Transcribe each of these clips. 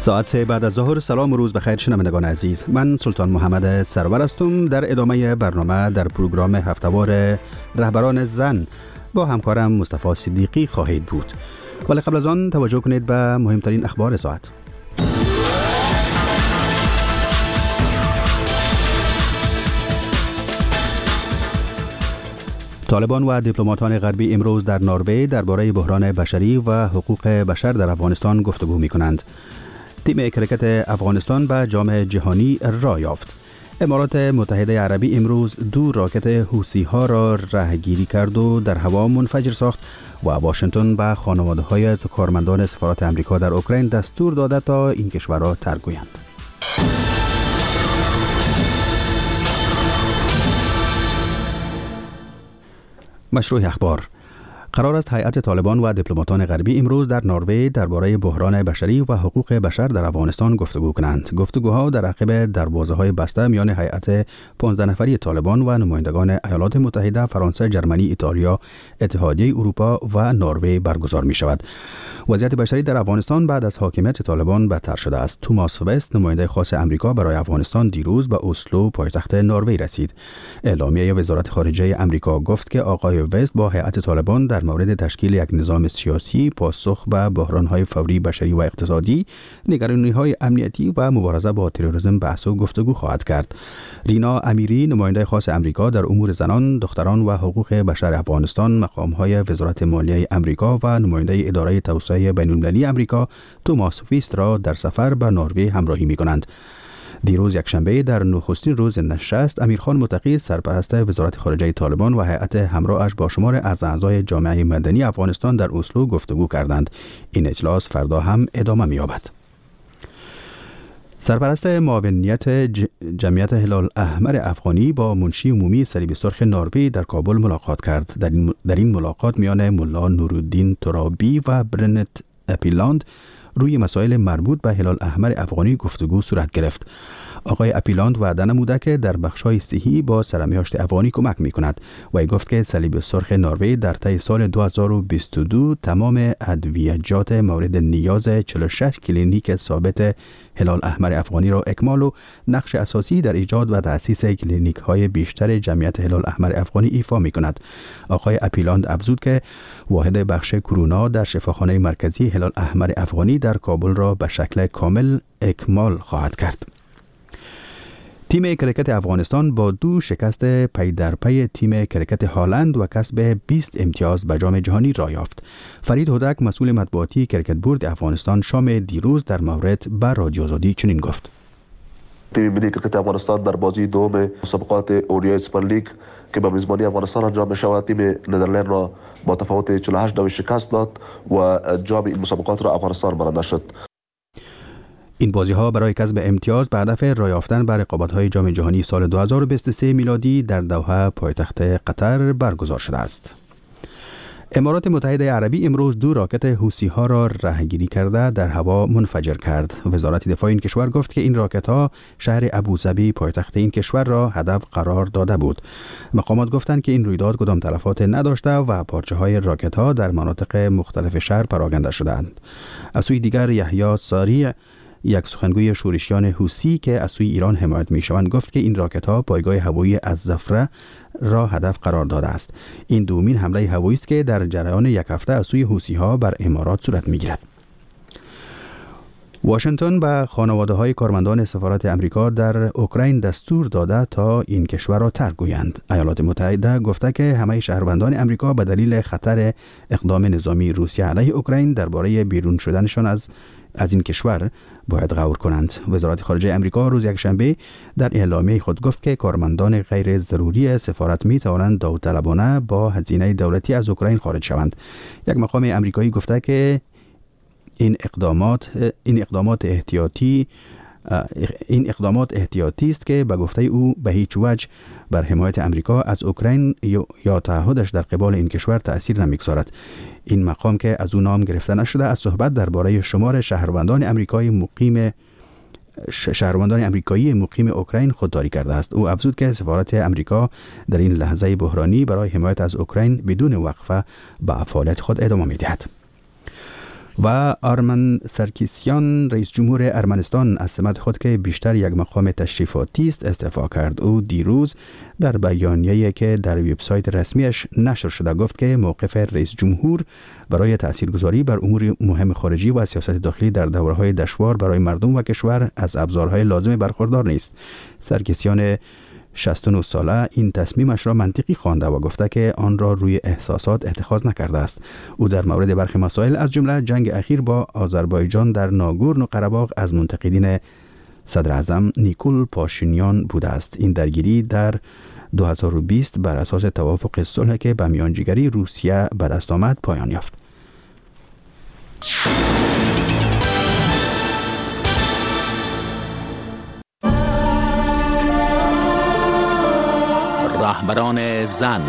ساعت 3 بعد از ظهر. سلام و روز بخیر شنوندگان عزیز. من سلطان محمد سرور هستم. در ادامه برنامه در پروگرام هفته‌وار رهبران زن با همکارم مصطفی صدیقی خواهید بود. ولی قبل از آن توجه کنید به مهمترین اخبار ساعت. طالبان و دیپلماتان غربی امروز در نروژ درباره بحران بشری و حقوق بشر در افغانستان گفتگو می‌کنند. تیم کرکت افغانستان به جام جهانی راه یافت. امارات متحده عربی امروز 2 راکت حوثی‌ها را رهگیری کرد و در هوا منفجر ساخت و واشنگتن به خانواده‌های کارمندان سفارت آمریکا در اوکراین دستور داده تا این کشور را ترک گویند. مشروع اخبار. قرار است هیئت طالبان و دیپلماتان غربی امروز در نروژ درباره بحران بشری و حقوق بشر در افغانستان گفتگو کنند. گفتگوها در عقب دروازه‌های بسته میان هیئت 15 نفری طالبان و نمایندگان ایالات متحده، فرانسه، جرمنی، ایتالیا، اتحادیه اروپا و نروژ برگزار می شود. وضعیت بشری در افغانستان بعد از حاکمیت طالبان بدتر شده است. توماس وست، نماینده خاص آمریکا برای افغانستان، دیروز به اسلو، پایتخت نروژ رسید. اعلامیه وزارت خارجه آمریکا گفت که آقای وست با هیئت طالبان در مورد تشکیل یک نظام سیاسی، پاسخ به بحران‌های فوری بشری و اقتصادی، نگرانی‌های امنیتی و مبارزه با تروریسم بحث و گفتگو خواهد کرد. رینا امیری، نماینده خاص آمریکا در امور زنان، دختران و حقوق بشر افغانستان، مقام‌های وزارت مالیه آمریکا و نماینده اداره توسعه بین‌المللی آمریکا توماس ویست را در سفر به نروژ همراهی می‌کنند. دیروز یکشنبه در نخستین روز نشست، امیرخان متقی، سرپرست وزارت خارجه طالبان و هیئت همراهش با شمار از اعضای جامعه مدنی افغانستان در اسلو گفتگو کردند. این اجلاس فردا هم ادامه می‌یابد. سرپرست معاونیت جمعیت هلال احمر افغانی با منشی عمومی صلیب سرخ نروژ در کابل ملاقات کرد. در این ملاقات میان ملا نورالدین ترابی و برنت اپیلاند روی مسائل مربوط به هلال احمر افغانی گفتگو صورت گرفت. آقای اپیلاند وعده نموده که در بخش‌های صحی با سرمیاشت افغانی کمک می‌کند و گفت که صلیب سرخ نروژ در طی سال 2022 تمام ادویجات مورد نیاز 46 کلینیک ثابت هلال احمر افغانی را اکمال و نقش اساسی در ایجاد و تأسیس کلینیک‌های بیشتر جمعیت هلال احمر افغانی ایفا می‌کند. آقای اپیلاند افزود که واحد بخش کرونا در شفاخانه مرکزی هلال احمر افغانی در کابل را به شکل کامل اکمال خواهد کرد. تیم کرکت افغانستان با 2 شکست پی در پی تیم کرکت هالند و کسب 20 امتیاز به جام جهانی راه یافت. فرید هودک، مسئول مطبوعاتی کرکت بورد افغانستان، شام دیروز در مورد به رادیو آزادی چنین گفت: تیم ملی کرکت افغانستان در بازی دوم مسابقات اولیای سوپر لیگ که به میزبانی افغانستان انجام می شود، تیم ندرلند را با تفاوت 48 شکست داد و جام این مسابقات را افغانستان برنده شد. این بازی‌ها برای کسب امتیاز به هدف راه یافتن به رقابت‌های جام جهانی سال 2023 میلادی در دوحه، پایتخت قطر برگزار شده است. امارات متحده عربی امروز 2 راکت حوثی‌ها را رهگیری کرده در هوا منفجر کرد. وزارت دفاع این کشور گفت که این راکت‌ها شهر ابوظبی، پایتخت این کشور را هدف قرار داده بود. مقامات گفتند که این رویداد کدام تلفات نداشته و پارچه‌های راکت‌ها در مناطق مختلف شهر پراکنده شدند. از سوی دیگر یحیی ساریع، یک سخنگوی شورشیان حوثی که از سوی ایران حمایت می‌شوند، گفت که این راکت‌ها پایگاه هوایی الزفره را هدف قرار داده است. این دومین حمله هوایی است که در جریان یک هفته از سوی حوثی‌ها بر امارات صورت می‌گیرد. واشنگتن به خانواده‌های کارمندان سفارت آمریکا در اوکراین دستور داده تا این کشور را ترک گویند. ایالات متحده گفته که همه شهروندان آمریکا به دلیل خطر اقدام نظامی روسیه علیه اوکراین درباره بیرون شدنشان از این کشور باید غور کنند. وزارت خارجه آمریکا روز یکشنبه در اعلامیه خود گفت که کارمندان غیر ضروری سفارت می توانند داوطلبانه با هزینه دولتی از اوکراین خارج شوند. یک مقام آمریکایی گفته که این اقدامات احتیاطی است که به گفته او به هیچ وجه بر حمایت آمریکا از اوکراین یا تعهدش در قبال این کشور تأثیر نمیگذارد. این مقام که از او نام گرفته نشده از صحبت درباره شمار شهروندان آمریکایی مقیم اوکراین خودداری کرده است. او افزود که سفارت آمریکا در این لحظه بحرانی برای حمایت از اوکراین بدون وقفه به فعالیت خود ادامه می‌دهد. و آرمن سرکیسیان رئیس جمهور ارمنستان از سمت خود که بیشتر یک مقام تشریفاتی است استعفا کرد. او دیروز در بیانیه‌ای که در وبسایت رسمیش نشر شده گفت که موقف رئیس جمهور برای تاثیرگذاری بر امور مهم خارجی و سیاست داخلی در دوره‌های دشوار برای مردم و کشور از ابزارهای لازم برخوردار نیست. سرکیسیان 69 ساله این تصمیمش را منطقی خوانده و گفته که آن را روی احساسات اتخاذ نکرده است. او در مورد برخی مسائل از جمله جنگ اخیر با آذربایجان در ناگورنو قره‌باغ از منتقدین صدر اعظم نیکول پاشینیان بوده است. این درگیری در 2020 بر اساس توافق صلح که به میانجیگری روسیه به دست آمد پایان یافت. رهبران زن.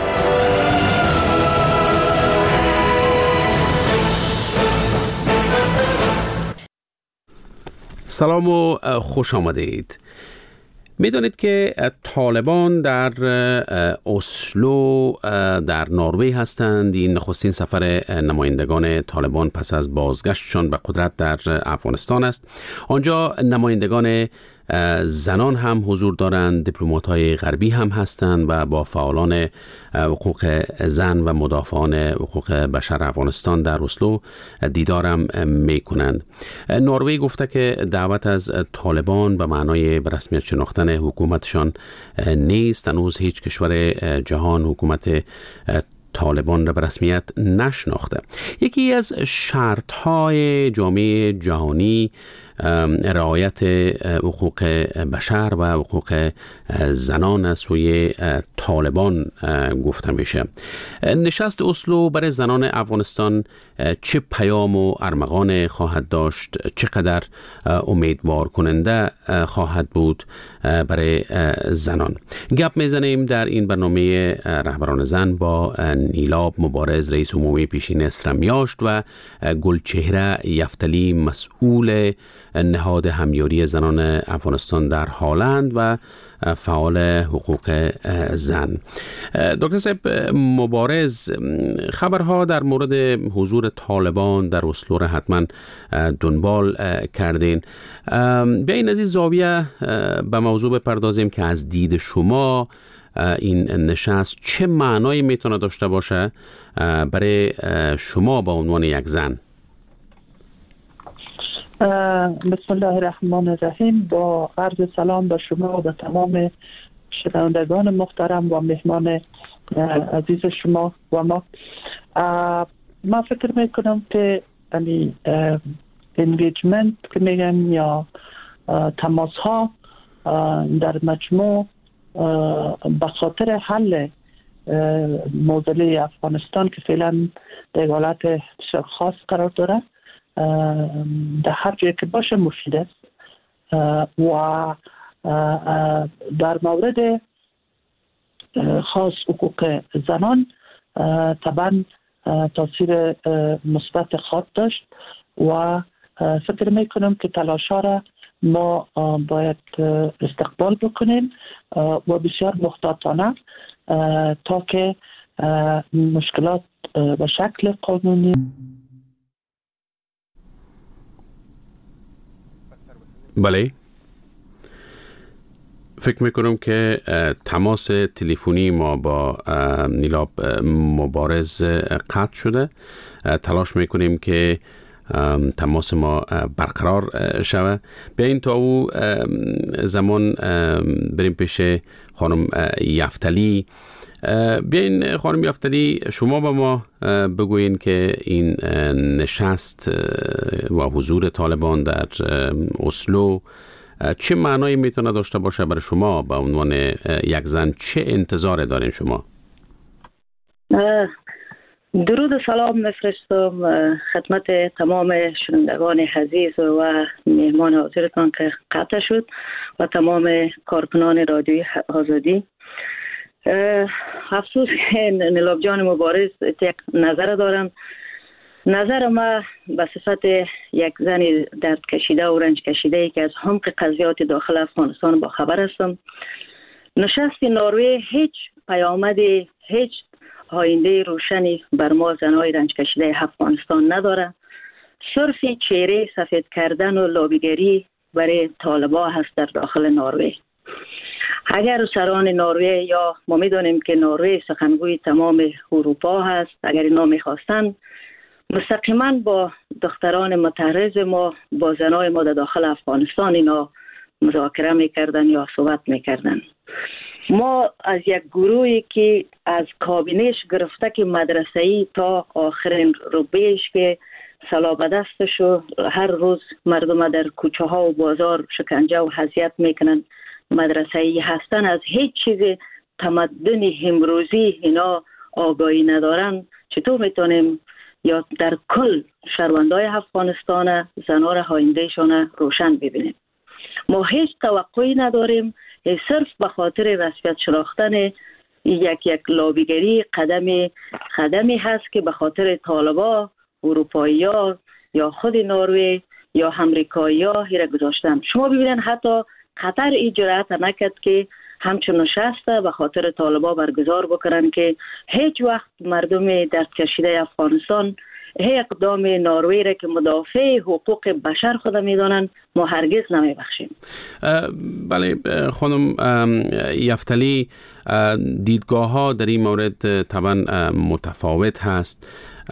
سلام و خوش آمدید. میدانید که طالبان در اسلو در نروژ هستند. این نخستین سفر نمایندگان طالبان پس از بازگشتشان به قدرت در افغانستان است. آنجا نمایندگان زنان هم حضور دارند، دیپلمات‌های غربی هم هستند و با فعالان حقوق زن و مدافعان حقوق بشر افغانستان در اسلو دیدارم می‌کنند. نروژ گفته که دعوت از طالبان به معنای به رسمیت شناختن حکومتشان نیست. هنوز هیچ کشور جهان حکومت طالبان را به رسمیت نشناخته. یکی از شرط‌های جامعه جهانی رعایت حقوق بشر و حقوق زنان از سوی طالبان گفته میشه. نشست اسلو برای زنان افغانستان چه پیام و ارمغان خواهد داشت؟ چقدر امیدوار کننده خواهد بود برای زنان؟ گپ میزنیم در این برنامه رهبران زن با نیلاب مبارز رئیس عمومی پیشین استرمیاشت و گلچهره یفتلی مسئول نهاد همیاری زنان افغانستان در هالند و فعال حقوق زن. دکتر صاحب مبارز، خبرها در مورد حضور طالبان در اسلو را حتما دنبال کردین. بیاین از این زاویه به موضوع بپردازیم که از دید شما این نشست چه معنایی میتونه داشته باشه برای شما به عنوان یک زن؟ بسم الله الرحمن الرحیم. با عرض سلام به شما و به تمام شنوندگان محترم و مهمان عزیز شما و ما. ما فکر میکنم که انگیجمنت که میگن یا تماس ها در مجموع به خاطر حل معضله افغانستان که فعلا در حالت خاص قرار داره در هر جایی که باشه مفید است و در مورد خاص حقوق زنان طبعا تاثیر مثبت خواهد داشت و فکر میکنم که تلاش‌ها را ما باید استقبال بکنیم و بسیار محتاطانه تا که مشکلات به شکل قانونی بله. فکر میکنم که تماس تلفنی ما با نیلاب مبارز قطع شده. تلاش میکنیم که تماس ما برقرار شوه. بیاین تا او زمان بریم پیش خانم یفتلی. بیاین خانم یفتلی، شما با ما بگوین که این نشست و حضور طالبان در اسلو چه معنایی میتونه داشته باشه برای شما به عنوان یک زن؟ چه انتظار دارین شما؟ درود و سلام میفرستم خدمت تمام شنوندگان عزیز و مهمان حاضرتان که قطع شد و تمام کارکنان رادیوی آزادی. افسوس که نیلاب جان مبارز یک نظر دارم. نظر ما به صفت یک زن درد کشیده و رنج کشیده ای که از عمق قضیات داخل افغانستان با خبر هستم. نشست نروژ هیچ پیامدی، هیچ آینده روشنی بر ما زنهای رنج کشیده افغانستان نداره. صرف چهره سفید کردن و لابیگری برای طالبان هست در داخل نروژ. اگر سران نروژ، یا ما میدونیم که نروژ سخنگوی تمام اروپا هست، اگر اینا میخواستن مستقیما با دختران متحرز ما، با زنای ما در داخل افغانستان اینا مذاکره میکردن یا صحبت میکردن. ما از یک گروهی که از کابینش گرفته که مدرسه‌ای تا آخرین رتبهش که سلا به دستشو هر روز مردم در کوچه ها و بازار شکنجه و اذیت میکنن، مدرسه‌ای هستن، از هیچ چیز تمدن امروزی اینا آگاهی ندارن، چطور میتونیم یا در کل شهروندای افغانستان زنا را آیندهشان روشن ببینیم؟ ما هیچ توقعی نداریم، صرف به خاطر رسمیت شناختن یک لابیگری قدمی هست که به خاطر طالبا، اروپایی‌ها یا خود نروژ یا امریکایی‌ها هیره گذاشتن. شما ببینید حتی قطر این جرأت نکرد که همچون نشسته به خاطر طالبا برگزار بکنن که هیچ وقت مردم درد کشیده افغانستان هیچ اقدام نروژ را که مدافع حقوق بشر خود میدانند ما هرگز نمیبخشیم. بله خانم یفتلی، دیدگاه ها در این مورد طبعا متفاوت هست.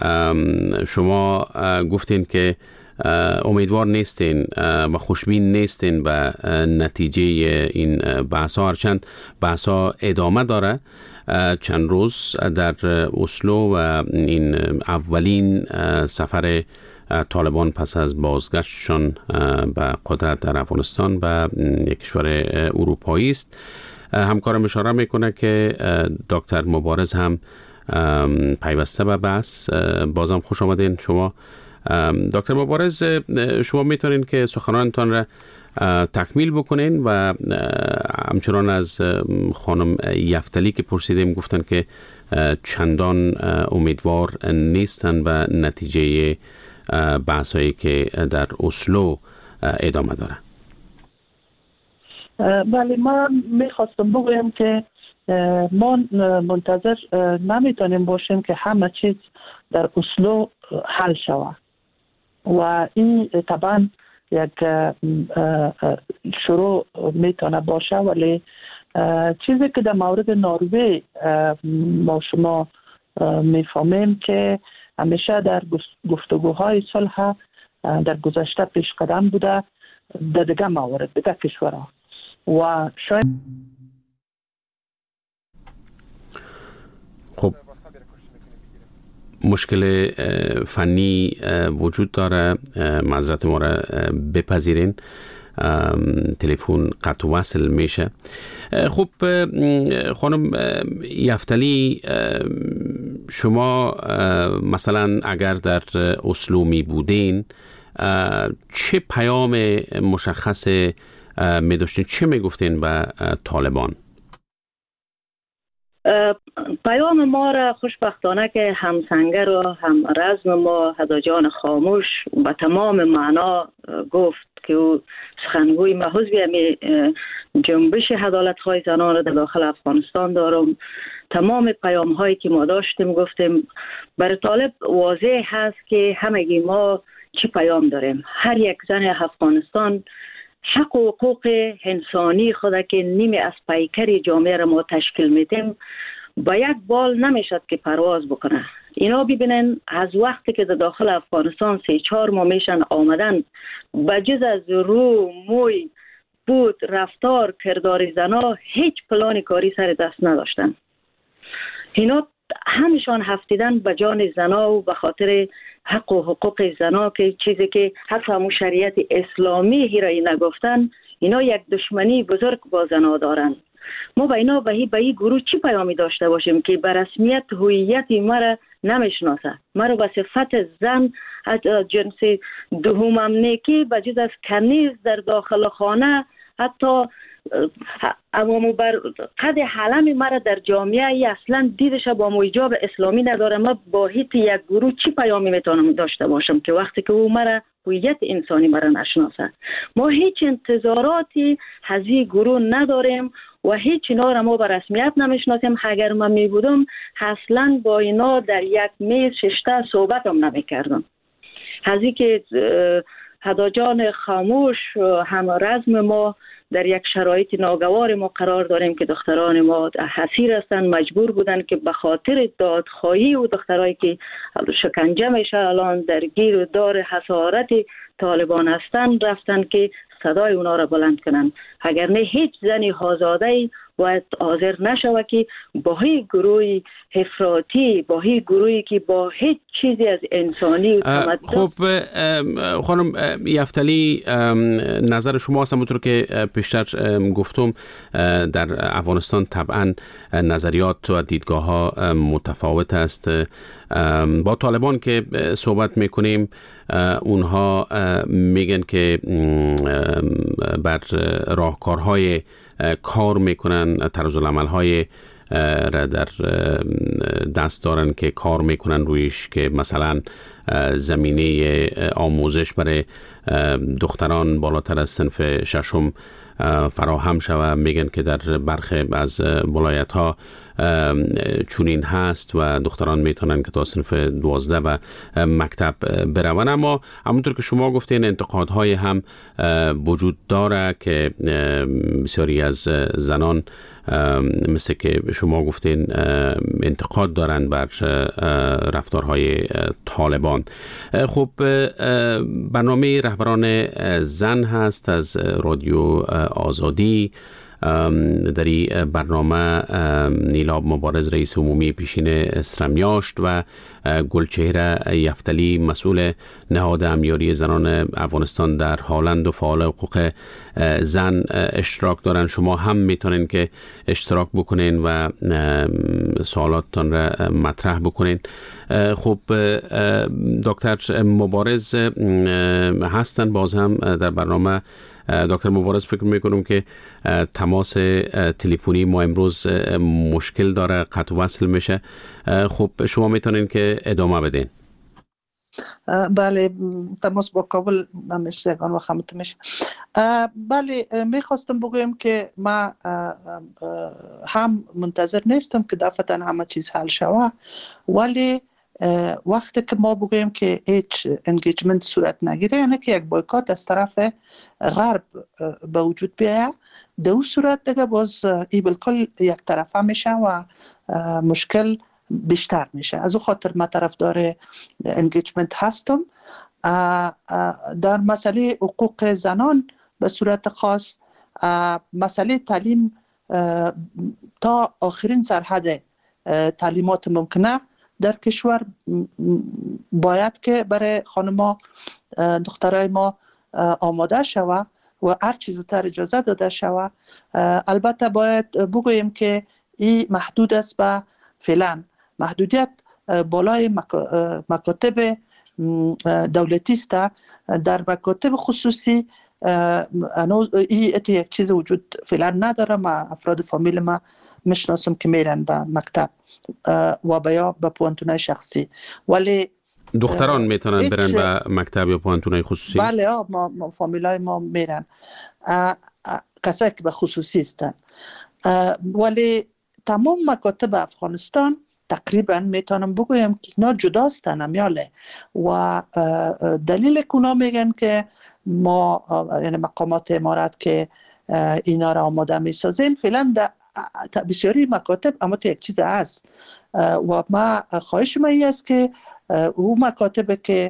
شما گفتین که امیدوار نیستین و خوشبین نیستین به نتیجه این بحث ها، هرچند بحث ها ادامه داره. چند روز در اسلو و این اولین سفر طالبان پس از بازگشتشان به قدرت در افغانستان به یک کشور اروپایی است. همکارم اشاره میکنه که دکتر مبارز هم پیوسته به بحث. بازم خوش آمدین شما دکتر مبارز. شما میتونین که سخنانتان را تکمیل بکنین و همچنان از خانم یفتلی که پرسیدیم گفتن که چندان امیدوار نیستن به نتیجه بحثایی که در اسلو ادامه داره. بله، من میخواستم بگویم که ما منتظر نمیتونیم باشیم که همه چیز در اسلو حل شود و این طبعا یک شروع میتونه باشه، ولی چیزی که در مورد نروژ ما شما میفهمیم که همیشه در گفتگوهای صلح در گذشته پیش قدم بوده در دیگه موارد، دیگه کشورها، و شاید خب مشکل فنی وجود داره، معذرت ما را بپذیرین، تلفن قطع وصل میشه. خب خانم یفتلی، شما مثلا اگر در اسلو می بودین چه پیام مشخص می داشتین؟ چه می گفتین به طالبان؟ پیام ما را خوشبختانه که همسنگر و هم رزم ما هداجان خاموش به تمام معنا گفت که او سخنگوی ما حزبی جنبش عدالت‌های زنان را در داخل افغانستان دارم. تمام پیام هایی که ما داشتیم گفتیم. برای طالب واضح هست که همگی ما چی پیام داریم. هر یک زن افغانستان حق و حقوق انسانی خود که نیمه از پیکر جامعه را ما تشکیل میدیم با یک بال نمیشد که پرواز بکنه. اینا ببینن از وقتی که در داخل افغانستان 3-4 ماه میشن آمدن، بجز از رو، موی، بود، رفتار، کردار زنا هیچ پلان کاری سر دست نداشتن. اینا همشان هفتیدن به جان زنا و به خاطر حق و حقوق زنا که چیزی که حتی همون شریعت اسلامی هیرایی نگفتن. اینا یک دشمنی بزرگ با زنا دارن. ما با اینا به این گروه چی پیامی داشته باشیم که به رسمیت هویت مرا نمیشناسه، مرا به صفت زن جنس دومم نیکی بجز از کنیز در داخل خانه، حتی امامو بر قد حلم مرا در جامعه ای اصلا دیدش با موجب اسلامی نداره. ما با هیچ یک گروه چی پیامی میتونم داشته باشم که وقتی که او مرا هویت انسانی مرا نشناسه؟ ما هیچ انتظاراتی از این گروه نداریم و هیچ اینا را ما به رسمیت نمیشناسیم. اگر من می بودم اصلا با اینا در یک میز ششته صحبت هم نمی کردم. از اینکه هداجان خاموش هم رزم ما در یک شرایط ناگوار ما قرار داریم که دختران ما حسیر هستند، مجبور بودن که به خاطر دادخواهی و دخترایی که شکنجه میشه الان در گیر و دار حسارت طالبان هستند رفتن که صدای اونا را بلند کنن. اگر نه هیچ زنی آزاده‌ای باید حاضر نشود که با هیچ گروه افراطی، با هیچ گروهی که با هیچ چیزی از انسانی و تمدن. خب خانم یفتلی، نظر شما است همونطور که پیشتر گفتم در افغانستان طبعا نظریات و دیدگاه ها متفاوت است. با طالبان که صحبت میکنیم اونها میگن که بر راهکارهای کار میکنن، طرزالعمل‌های را در دست دارن که کار میکنن رویش، که مثلا زمینه آموزش برای دختران بالاتر از صنف ششم فراهم شود. میگن که در برخی از ولایت ها چونین هست و دختران میتونن که تا صنف 12 و مکتب برون. اما همونطور که شما گفتین انتقادهای هم وجود داره که بسیاری از زنان مثل که شما گفتین انتقاد دارن بر رفتارهای طالبان. خب برنامه رهبران زن هست از رادیو آزادی. در این برنامه نیلاب مبارز رئیس عمومی پیشین اسرمیاشت و گلچهره یفتلی مسئول نهاد امنیاری زنان افغانستان در هالند و فعال حقوق زن اشتراک دارن. شما هم میتونین که اشتراک بکنین و سوالاتتان را مطرح بکنین. خب دکتر مبارز هستن باز هم در برنامه. دکتر مبارز، فکر میکنم که تماس تلفنی ما امروز مشکل داره، قطع وصل میشه. خب شما میتونین که ادامه بدین. بله، تماس با کابل همیشه یگان و خمت میشه. بله، میخواستم بگویم که ما هم منتظر نیستم که دفعتا همه چیز حل شوه، ولی وقتی که ما بگویم که هیچ انگیجمنت صورت نگیره، یعنی که یک بایکات از طرف غرب به وجود بیاید، در اون صورت دیگه باز ای بالکل یک طرفه میشه و مشکل بیشتر میشه. از اون خاطر من طرفدار انگیجمنت هستم. در مسئله حقوق زنان به صورت خاص، مسئله تعلیم تا آخرین سرحد تعلیمات ممکنه در کشور باید که برای خانما دخترای ما آماده شود و هر چیز زودتر اجازه داده شود. البته باید بگوییم که این محدود است به فعلا محدودیت بالای مکاتب دولتی است. در مکاتب خصوصی این یک چیز وجود فعلا نداره. ما افراد فامیل ما میشناسم که میرن به مکتب و یا به پوانتونای شخصی، ولی دختران میتونن برن به مکتب یا پوانتونای خصوصی؟ بله، ما فامیلای ما میرن، کسایی که به خصوصی هستن. ولی تمام مکاتب افغانستان تقریبا میتونم بگویم که اینا جدا هستن امیاله و دلیل کنا میگن که ما یعنی مقامات امارات که اینا را آماده میسازین فعلا بسیاری مکاتب اما تو یک چیز هست و ما خواهش ما این است که او مکاتب که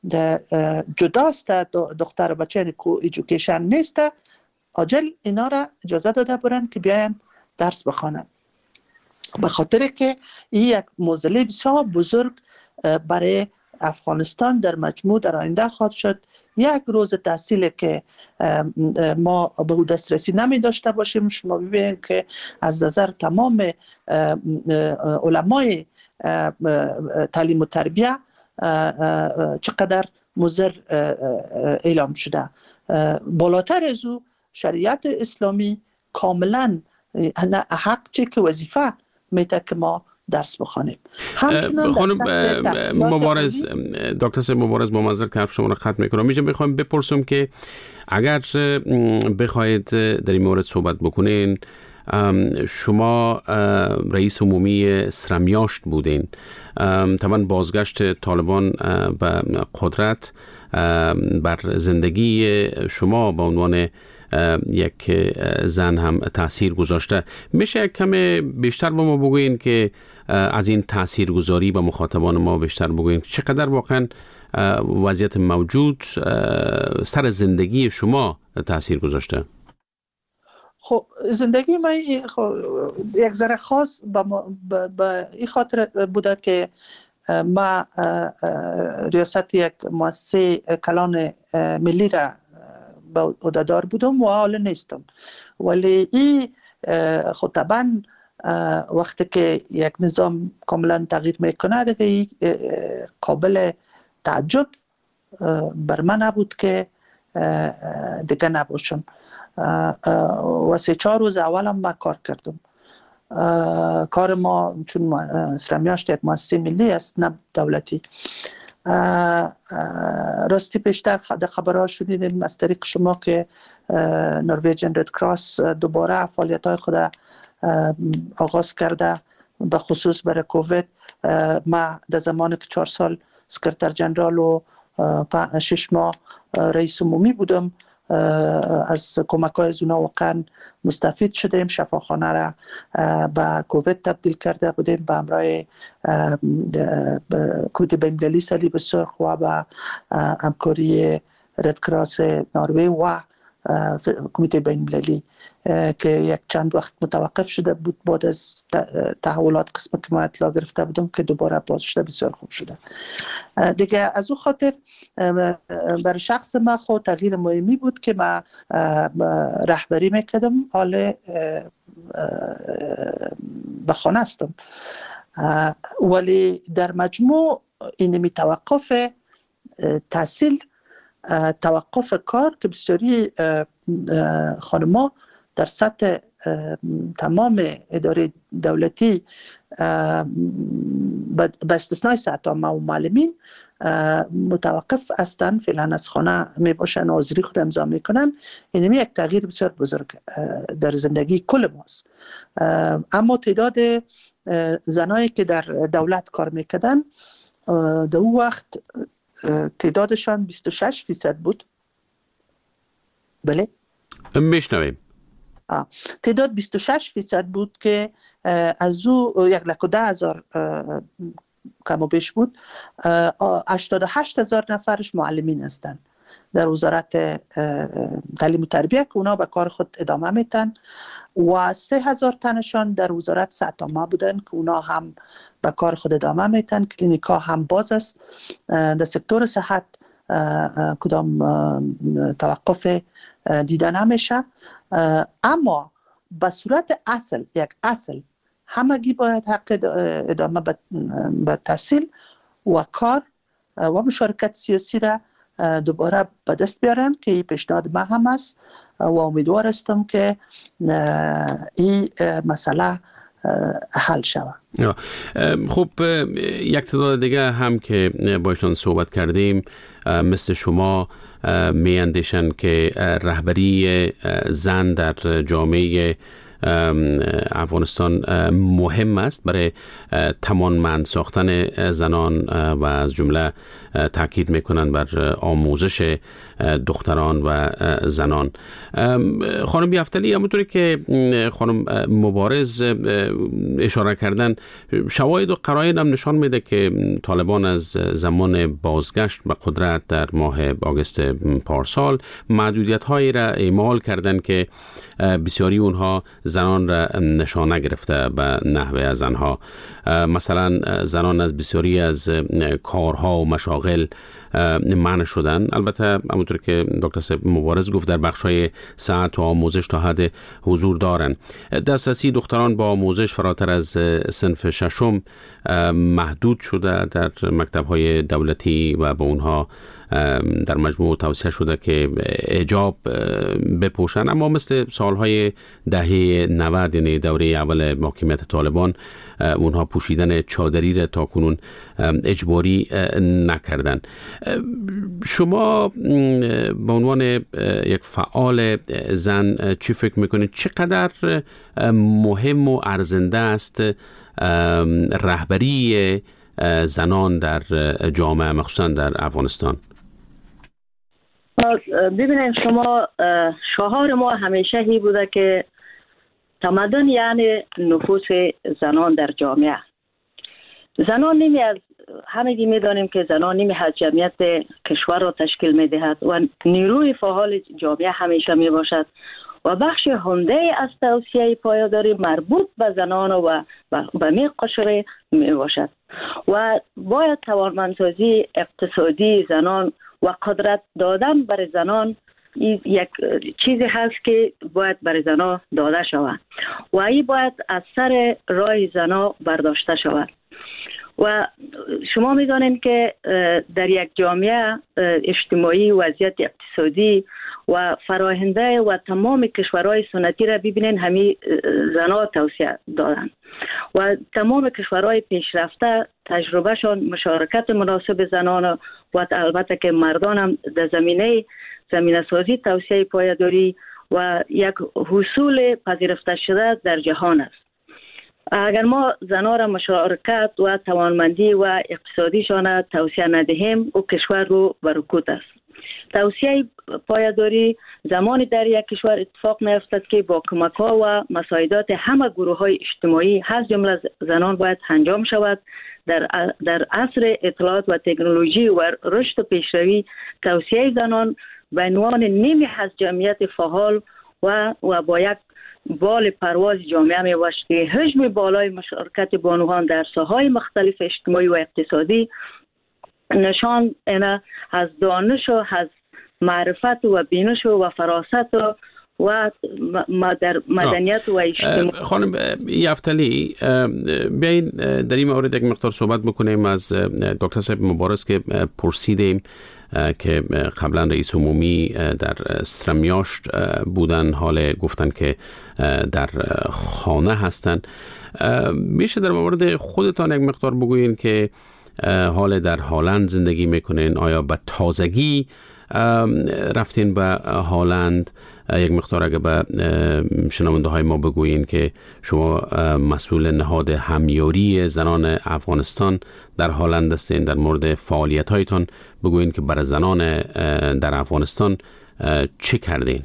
جدا است دختر و بچه ایژوکیشن نیست عاجل اینا را اجازه داده برن که بیاین درس بخوانن، به خاطر که این یک موزله بسیار بزرگ برای افغانستان در مجموع در آینده خواهد شد. یک روز تحصیل که ما به او دسترسی نمی داشته باشیم، شما ببینید که از نظر تمام علمای تعلیم و تربیه چقدر مضر اعلام شده. بالاتر از او شریعت اسلامی کاملا حق چه که وظیفه میده که ما درس بخوانیم. خانم مبارز، دکتر مبارز، با معذرت که حرف شما را قطع میکنم، میخوام بپرسم که اگر بخواید در این مورد صحبت بکنین شما رئیس عمومی سرمیاشت بودین. طبعا بازگشت طالبان به قدرت بر زندگی شما به عنوان یک زن هم تأثیر گذاشته. میشه کمی بیشتر با ما بگوین که از این تاثیرگذاری به مخاطبان ما بیشتر بگوین چقدر واقعا وضعیت موجود سر زندگی شما تاثیر گذاشته؟ خب زندگی من یک ذره خاص به این خاطر بوده که ما ریاست یک مؤسسه کلان ملی را به عهده‌دار بودم و حالا نیستم، ولی این خب طبعا وقتی که یک نظام کاملا تغییر میکنه دیگه قابل تعجب بر من نبود که دیگه نباشم. و 3-4 روز اولم ما کار کردم. کار ما چون سرمیاشت یک مؤسسه ملی است نه دولتی، راستی بیشتر خبرها شدیدیم از طریق شما که نرویجن رد کراس دوباره فعالیت‌های خود آغاز کرده، به خصوص برای کووید. ما در زمانی که 4 سال سکرتر جنرال و 6 ماه رئیس عمومی بودم، از کمک‌های از اونا واقعا مستفید شدیم. شفاخانه را به کووید تبدیل کرده بودیم به همراه کمیته بین‌المللی صلیب سرخ و به همکاری رد کراس نروژ و کمیته بین‌المللی که یک چند وقت متوقف شده بود بعد از تحولات قسمی که ما اطلاع گرفته بودم که دوباره باز شده. بسیار خوب شده دیگه. از او خاطر برای شخص ما خود تغییر مهمی بود که ما رهبری میکردم، حالا به خانه هستم، ولی در مجموع اینمی توقف تحصیل، توقف کار که بسیاری خانم‌ها در سطح تمام اداره دولتی به استثنای ساعت‌نامه و معلمین متوقف هستند، فعلا از خانه می باشن، حاضری خود امضا میکنن. این یک تغییر بسیار بزرگ در زندگی کل ماست. اما تعداد زنایی که در دولت کار میکردن در اون وقت تعدادشان 26% بود. بله میشنویم. تعداد 26% بود که از او 110,000 کم و بیش بود. 88,000 نفرش معلمین هستند در وزارت تعلیم و تربیه که اونا به کار خود ادامه میتن و 3,000 تنشان در وزارت صحت‌عامه بودن که اونا هم به کار خود ادامه میتن. کلینیکا هم باز است. در سکتور صحت کدام توقف دیده نمیشه، اما به صورت اصل همگی باید حق ادامه به تحصیل و کار و مشارکت سیاسی را دوباره به دست بیارن که این پیشنهاد ما هم است و امیدوار هستم که این مسئله حل شود. خب یک تعداد دیگه هم که با ایشان صحبت کردیم مثل شما می اندیشن که رهبری زن در جامعه افغانستان مهم است برای توانمند ساختن زنان و از جمله تاکید میکنن بر آموزش دختران و زنان. خانم یفتلی همونطوری که خانم مبارز اشاره کردن، شواهد و قرائن هم نشان میده که طالبان از زمان بازگشت به قدرت در ماه آگوست پارسال محدودیت هایی را اعمال کردن که بسیاری اونها زنان را نشانه گرفته به نحوه از آنها. مثلا زنان از بسیاری از کارها و مشاغل منع شدن. البته همونطور که دکتر صاحب مبارز گفت در بخش‌های صحت و آموزش تا حد حضور دارن. دسترسی دختران با آموزش فراتر از صنف 6 محدود شده در مکتب‌های دولتی و به اونها در مجموع توصیه شده که حجاب بپوشن، اما مثل سالهای دهه 90 یعنی دوره اول حاکمیت طالبان اونها پوشیدن چادری را تا کنون اجباری نکردن. شما به عنوان یک فعال زن چی فکر میکنید؟ چقدر مهم و ارزنده است رهبری زنان در جامعه مخصوصا در افغانستان؟ ببینید شما، شعار ما همیشه هی بوده که تمدن یعنی نفوذ زنان در جامعه. زنان نیمی از همگی میدانیم که زنان نیمی از جمعیت کشور را تشکیل میدهد و نیروی فعال جامعه همیشه می باشد و بخش عمده از توسعه پایداری مربوط به زنان و به می قشر می باشد و باید توانمندسازی اقتصادی زنان و قدرت دادن بر زنان یک چیزی هست که باید بر زنان داده شود و این باید از سر راه زنان برداشته شود. و شما می‌دانید که در یک جامعه اجتماعی وضعیت اقتصادی و فراهنده و تمام کشورهای سنتی را ببینید همین زنان توسعه دادن و تمام کشورهای پیشرفته تجربهشان مشارکت مناسب زنان و البته که مردان هم در زمینه سازی توسعه پایداری و یک حصول پذیرفته شده در جهان است. اگر ما زنان را مشارکت و توانمندی و اقتصادیشان توسعه ندهیم او کشور رو برکوت است. توسعه پایداری زمانی در یک کشور اتفاق می‌افتد که با کمک‌ها و مساعدات همه گروه‌های اجتماعی از جمله زنان باید انجام شود. در عصر اطلاعات و تکنولوژی و رشد و پیشروی توسعه زنان به عنوان نیمی از جمعیت فعال و با یک بال پرواز جامعه می باشد که حجم بالای مشارکت بانوان در ساحه‌های مختلف اجتماعی و اقتصادی نشان اینا از دانش و از معرفت و بینش و فراست و در مدنیت و اجتماع. خانم یفتلی، بیاین در این مورد یک مقدار صحبت بکنیم از دکتر صاحب مبارز که پرسیدیم که قبلا رئیس عمومی در سرمیاشت بودن، حال گفتن که در خانه هستن. میشه در مورد خودتان یک مقدار بگوین که حال در هالند زندگی میکنین؟ آیا به تازگی رفتین به هالند؟ یک مقدار اگه به شنونده های ما بگویین که شما مسئول نهاد همیاری زنان افغانستان در هالند هستین، در مورد فعالیت هایتان بگویین که برای زنان در افغانستان چه کردین؟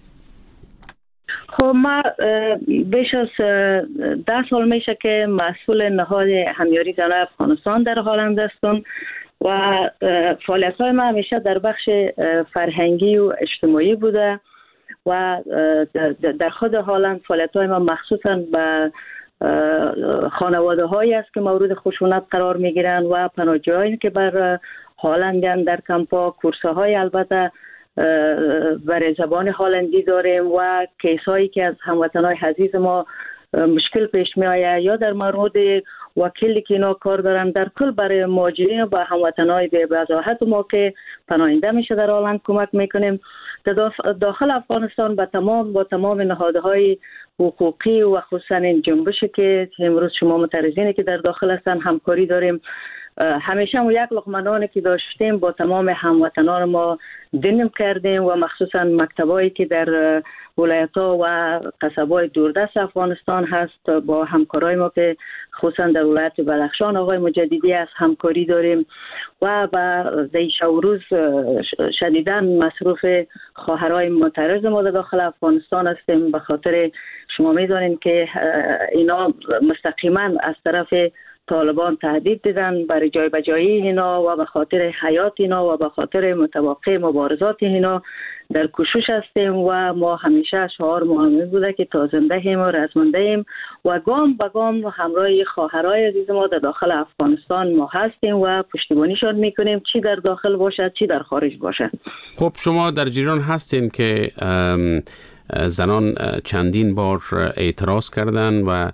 خب ما بیش از 10 سال میشه که مسئول نهاد همیاری زنان افغانستان در هالند هستم و فعالیت های ما همیشه در بخش فرهنگی و اجتماعی بوده و در خود هالند فعالیت های ما مخصوصا به خانواده هایی است که مورد خشونت قرار می گیرند و پناهجویانی که بر هالندن در کمپا، کورس های البته برای زبان هالندی داریم و کیس هایی که از هموطنان عزیز ما مشکل پیش می آید یا در مورد وکیلی که اینا کار دارن، در کل برای مهاجرین و هموطنان به وضاحت ما که پناهنده میشه در هالند کمک میکنیم. داخل افغانستان با تمام نهادهای حقوقی و خصوصا این جنبشی که امروز شما مترجمین که در داخل هستن همکاری داریم. همیشه ما یک لقمه نانی که داشتیم با تمام هموطنان ما دنیم کردیم و مخصوصا مکتبایی که در ولایت‌ها و قصب‌های دوردست افغانستان هست با همکارای ما که خصوصا در ولایت بدخشان آقای مجددی از همکاری داریم و با دیشوروز شدیداً مصروف خواهرای معترض ما در داخل افغانستان هستیم، به خاطر شما می‌دانید که اینا مستقیما از طرف طالبان تهدید دیدن برای جای به جایی اینا و به خاطر حیات اینا و به خاطر متوقع مبارزات اینا در کوشش هستیم و ما همیشه شعار مهمی بوده که تا زنده ایم و رزمنده ایم و گام به گام همراه خواهرای عزیز ما در داخل افغانستان ما هستیم و پشتیبانیشان میکنیم، چی در داخل باشد چی در خارج باشد. خب شما در جریان هستین که زنان چندین بار اعتراض کردن و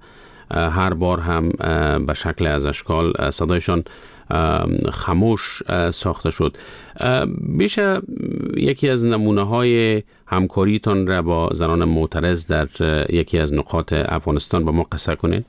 هر بار هم به شکل از اشکال صدایشان خاموش ساخته شد. میشه یکی از نمونه های همکاریتان را با زنان معترض در یکی از نقاط افغانستان با ما قصه کنید؟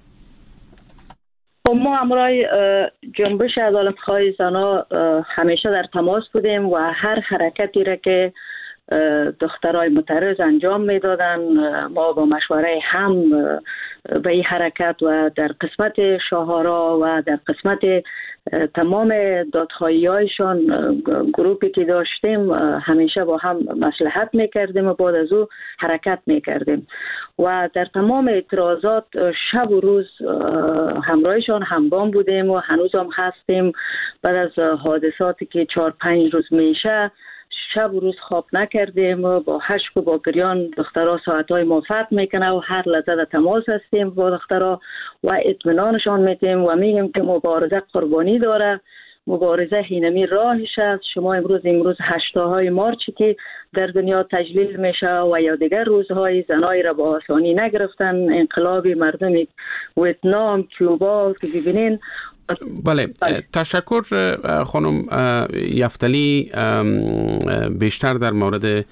ما امرای جنبش عدالت خواهی زنان همیشه در تماس بودیم و هر حرکتی را که دخترای معترض انجام میدادن ما با مشوره هم به این حرکت و در قسمت شاهرا و در قسمت تمام دادخواهی هایشان گروپی که داشتیم همیشه با هم مصلحت میکردیم و بعد از او حرکت میکردیم و در تمام اعتراضات شب و روز همراهشان همگام بودیم و هنوز هم هستیم. بعد از حادثاتی که 4-5 روز میشه شب و روز خواب نکردیم و با حشک و با گریان دخترها ساعتهای موفق میکنه و هر لحظه در تماس هستیم با دخترها و اطمینانشان میدیم و میگیم که مبارزه قربانی داره، مبارزه هینمی راهش است. شما امروز 8 مارچی که در دنیا تجلیل میشه و یا دیگر روزهای زنای را با آسانی نگرفتن، انقلاب مردم ویتنام، کوبا که ببینین. بله، تشکر خانم یفتلی. بیشتر در مورد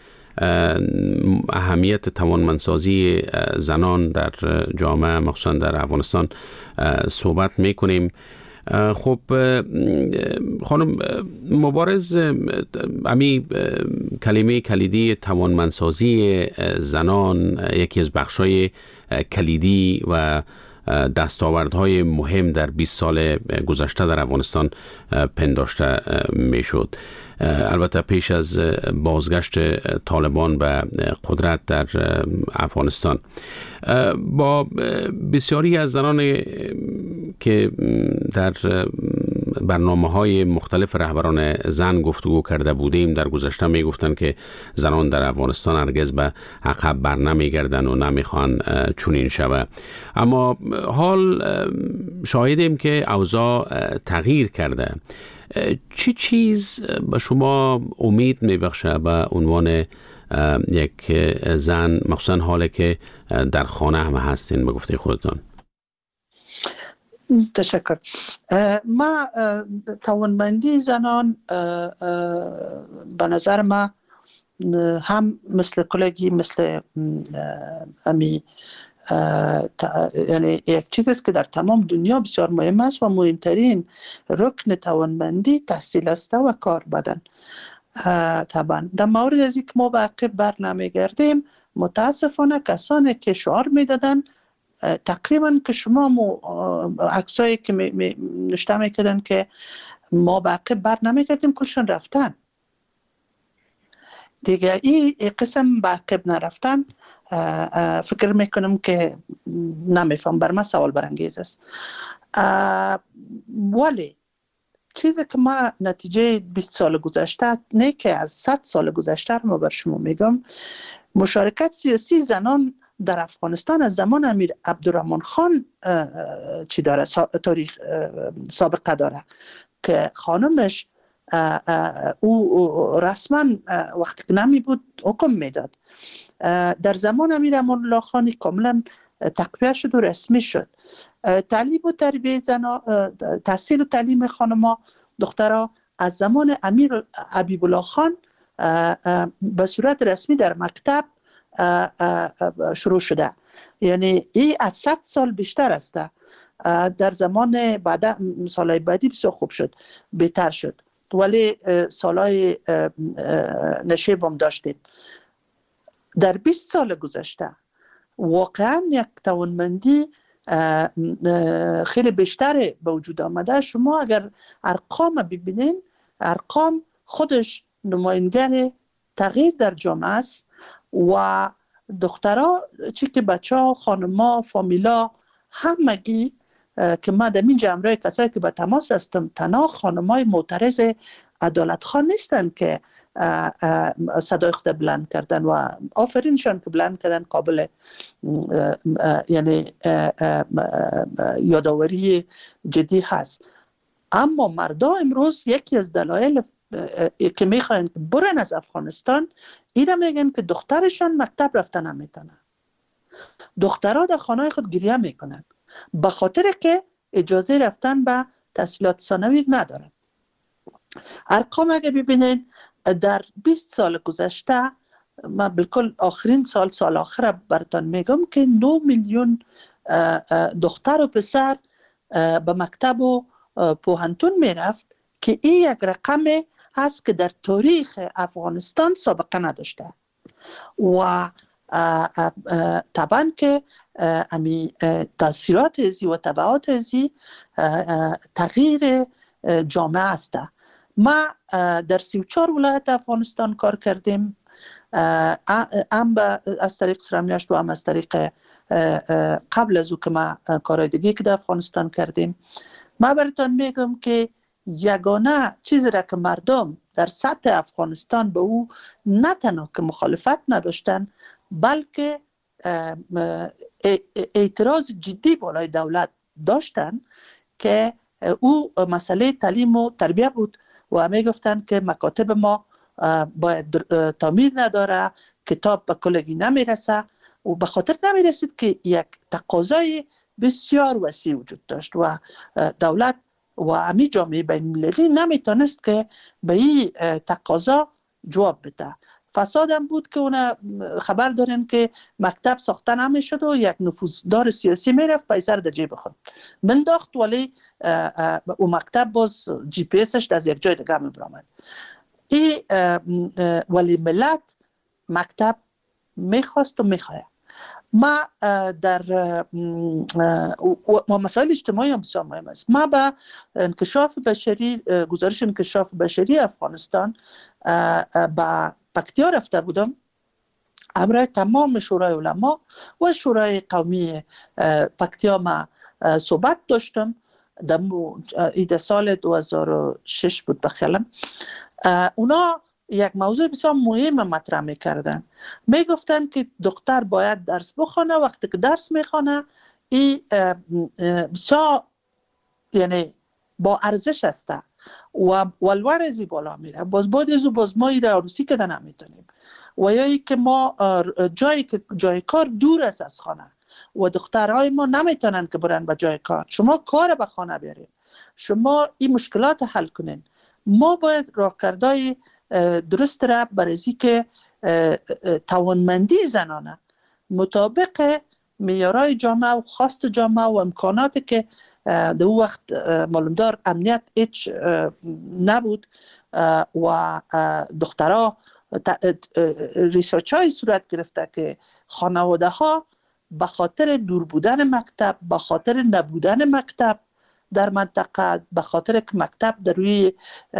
اهمیت توانمندسازی زنان در جامعه مخصوصا در افغانستان صحبت میکنیم. خب خانم مبارز، امی کلمه کلیدی توانمندسازی زنان یکی از بخشای کلیدی و دستاوردهای مهم در 20 سال گذشته در افغانستان پنداشته میشد. البته پیش از بازگشت طالبان به قدرت در افغانستان با بسیاری از زنان که در برنامه‌های مختلف رهبران زن گفتگو کرده بودیم در گذشته میگفتند که زنان در افغانستان هرگز به عقب بر نمیگردن و نمیخوان چنین شود. اما حال شاهدیم که اوضاع تغییر کرده. چی چیز به شما امید میبخشه به عنوان یک زن، مخصوصا حالی که در خانه هم هستین به گفته خودتان؟ تشکر. ما توانمندی زنان به نظر ما هم مثل کلگی مثل امی یعنی یک چیزی است که در تمام دنیا بسیار مهم است و مهمترین رکن توانمندی تحصیل است و کار بدن. طبعا در مورد از اینکه ما به عقب بر نمیگردیم، متاسفانه کسانی که شعار میدادن تقریبا که شما عکسایی که نشته میکردن که ما به عقب بر نمیگردیم کلشون رفتن دیگه. این قسم به عقب نرفتن فکر میکنم که نمیفهم، بر من سوال برانگیز است. ولی چیزی که ما نتیجه 20 سال گذشته، نه که از 100 سال گذشته رو ما بر شما میگم، مشارکت سیاسی زنان در افغانستان از زمان امیر عبدالرحمن خان چی داره، تاریخ سابقه داره که خانمش او رسما وقتی که نمی بود حکم میداد. در زمان امیر امان الله خان کاملا تقویت شد و رسمی شد. تعلیم و تربیه زنا، تحصیل و تعلیم خانما دخترها از زمان امیر حبیب الله خان به صورت رسمی در مکتب شروع شده. یعنی این از 100 سال بیشتر است. در زمان بعد سالهای بعدی بسیار خوب شد، بهتر شد، ولی سالهای نشیب هم داشتیم. در 20 سال گذشته واقعا یک توانمندی خیلی بیشتر به وجود آمده. شما اگر ارقام ببینین، ارقام خودش نماینگر تغییر در جامعه است و دخترها چی که بچه ها، خانما، فامیلا همگی که ما در این جمعه کسایی که به تماس هستم تنها خانمای معترض عدالت خواه نیستن که صدای خود بلند کردن و آفرینشان که بلند کردن قابل یعنی یادآوری جدی هست. اما مردا امروز یکی از دلایل که میخواین که برن از افغانستان اینا میگن که دخترشان مکتب رفتن نمیتونن. دخترها در خانه خود گریه میکنن به خاطر که اجازه رفتن به تحصیلات ثانوی ندارن. ارقام اگه ببینین در 20 سال گذشته، من بالکل آخرین سال آخر براتون میگم که 9 میلیون دختر و پسر به مکتب و پوهنتون میرفت که این یک رقم هست که در تاریخ افغانستان سابقه نداشته و طبعا که امی تاثیرات ازی و تبعات ازی تغییر جامعه است. ما در 34 ولایت افغانستان کار کردیم، هم از طریق سرمیاشت و هم از طریق قبل از او که ما کارهای دیگه که در افغانستان کردیم. ما براتون میگم که یگانه چیزی را که مردم در سطح افغانستان به او نه تنها که مخالفت نداشتن بلکه اعتراض جدی بالای دولت داشتن که او مسئله تعلیم و تربیه بود و می گفتن که مکاتب ما باید تعمیر نداره، کتاب به کلگی نمیرسه و به خاطر نمیرسید که یک تقاضای بسیار وسیع وجود داشت و دولت و همی جامعه بین المللی نمیتونست که به این تقاضا جواب بده. فساد هم بود که اون خبر دارین که مکتب ساخته نمیشد و یک نفوذدار سیاسی میرفت پیسه در جیب خود منداخت، ولی اون مکتب باز جی پی اسش از یک جای دیگه میبرامد. ولی ملت مکتب میخواست و میخواه. ما در مسائل اجتماعی هم بسیار مهم است. ما به انکشاف بشری، گزارش انکشاف بشری افغانستان به پکتیا رفته بودم، همراه تمام شورای علما و شورای قومی پکتیا ما صحبت داشتم. در سال 2006 بود بخیالم. اونا یک موضوع بسیار مهم مطرح میکردن. میگفتن که دختر باید درس بخونه، وقتی که درس میخونه این بسیار یعنی با ارزش است و ولور ازی بالا میره. باز ما این عروسی که نمیتونیم و یا ای که ما جای کار دور است از خانه و دخترهای ما نمیتونن که برن به جای کار. شما کار به خانه بیارین، شما این مشکلات حل کنین. ما باید راهکردهای درست را برای که توانمندی زنانه مطابق معیارهای جامعه و خواست جامعه و امکاناتی که در اون وقت معلومدار امنیت هیچ نبود و دخترها ریسرچ های صورت گرفته که خانواده ها به خاطر دور بودن مکتب، به خاطر نبودن مکتب در منطقه، به خاطر که مکتب در روی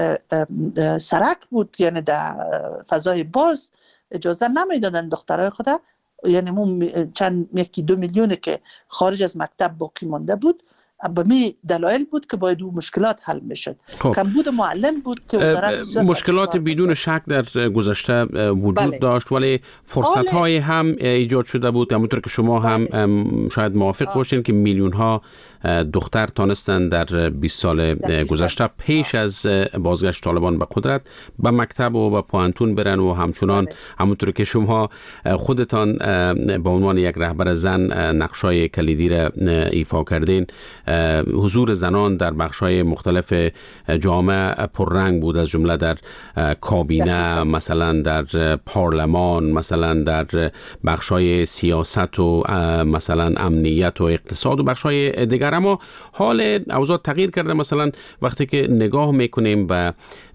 سرک بود، یعنی در فضای باز، اجازه نمیدادن دخترای خود، یعنی یکی 2 میلیونه که خارج از مکتب باقی مانده بود. به می دلایل بود که باید اون مشکلات حل میشد. کمبود معلم بود که مشکلات بدون شک در گذشته وجود داشت، ولی فرصت های هم ایجاد شده بود. همونطور که شما هم شاید موافق باشین که میلیون ها دختر تانستن در 20 سال گذشته پیش از بازگشت طالبان به قدرت به مکتب و به پوهنتون برن و همچنان همونطور که شما خودتان به عنوان یک رهبر زن نقشای کلیدی را ایفا کردین، حضور زنان در بخش‌های مختلف جامعه پررنگ بود، از جمله در کابینه، مثلا در پارلمان، مثلا در بخش‌های سیاست و مثلا امنیت و اقتصاد و بخش‌های دیگر. اما حال اوضاع تغییر کرده. مثلا وقتی که نگاه میکنیم به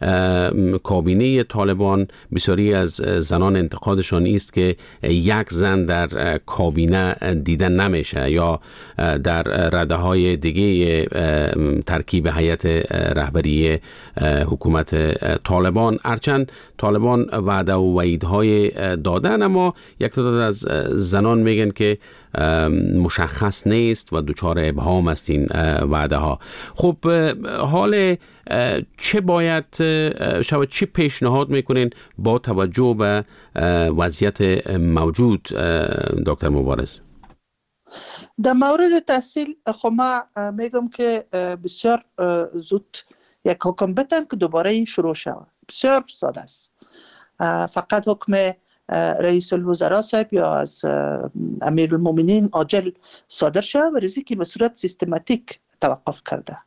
کابینه طالبان، بسیاری از زنان انتقادشان است که یک زن در کابینه دیدن نمیشه یا در رده‌های دیگه ترکیب هیئت رهبری حکومت طالبان. هرچند طالبان وعده و وعیدهای دادن، اما یک تعداد از زنان میگن که مشخص نیست و دچار ابهام است این وعده ها. خب حال چه باید شود، چه پیشنهاد میکنین با توجه به وضعیت موجود دکتر مبارز؟ در مورد تحصیل خب ما میگم که بسیار زود یک حکم بتن که دوباره این شروع شود. بسیار ساده است. فقط حکم رئیس الوزراء صاحب یا از امیرالمومنین عاجل صادر شود و ریزی که به صورت سیستماتیک توقف کرده.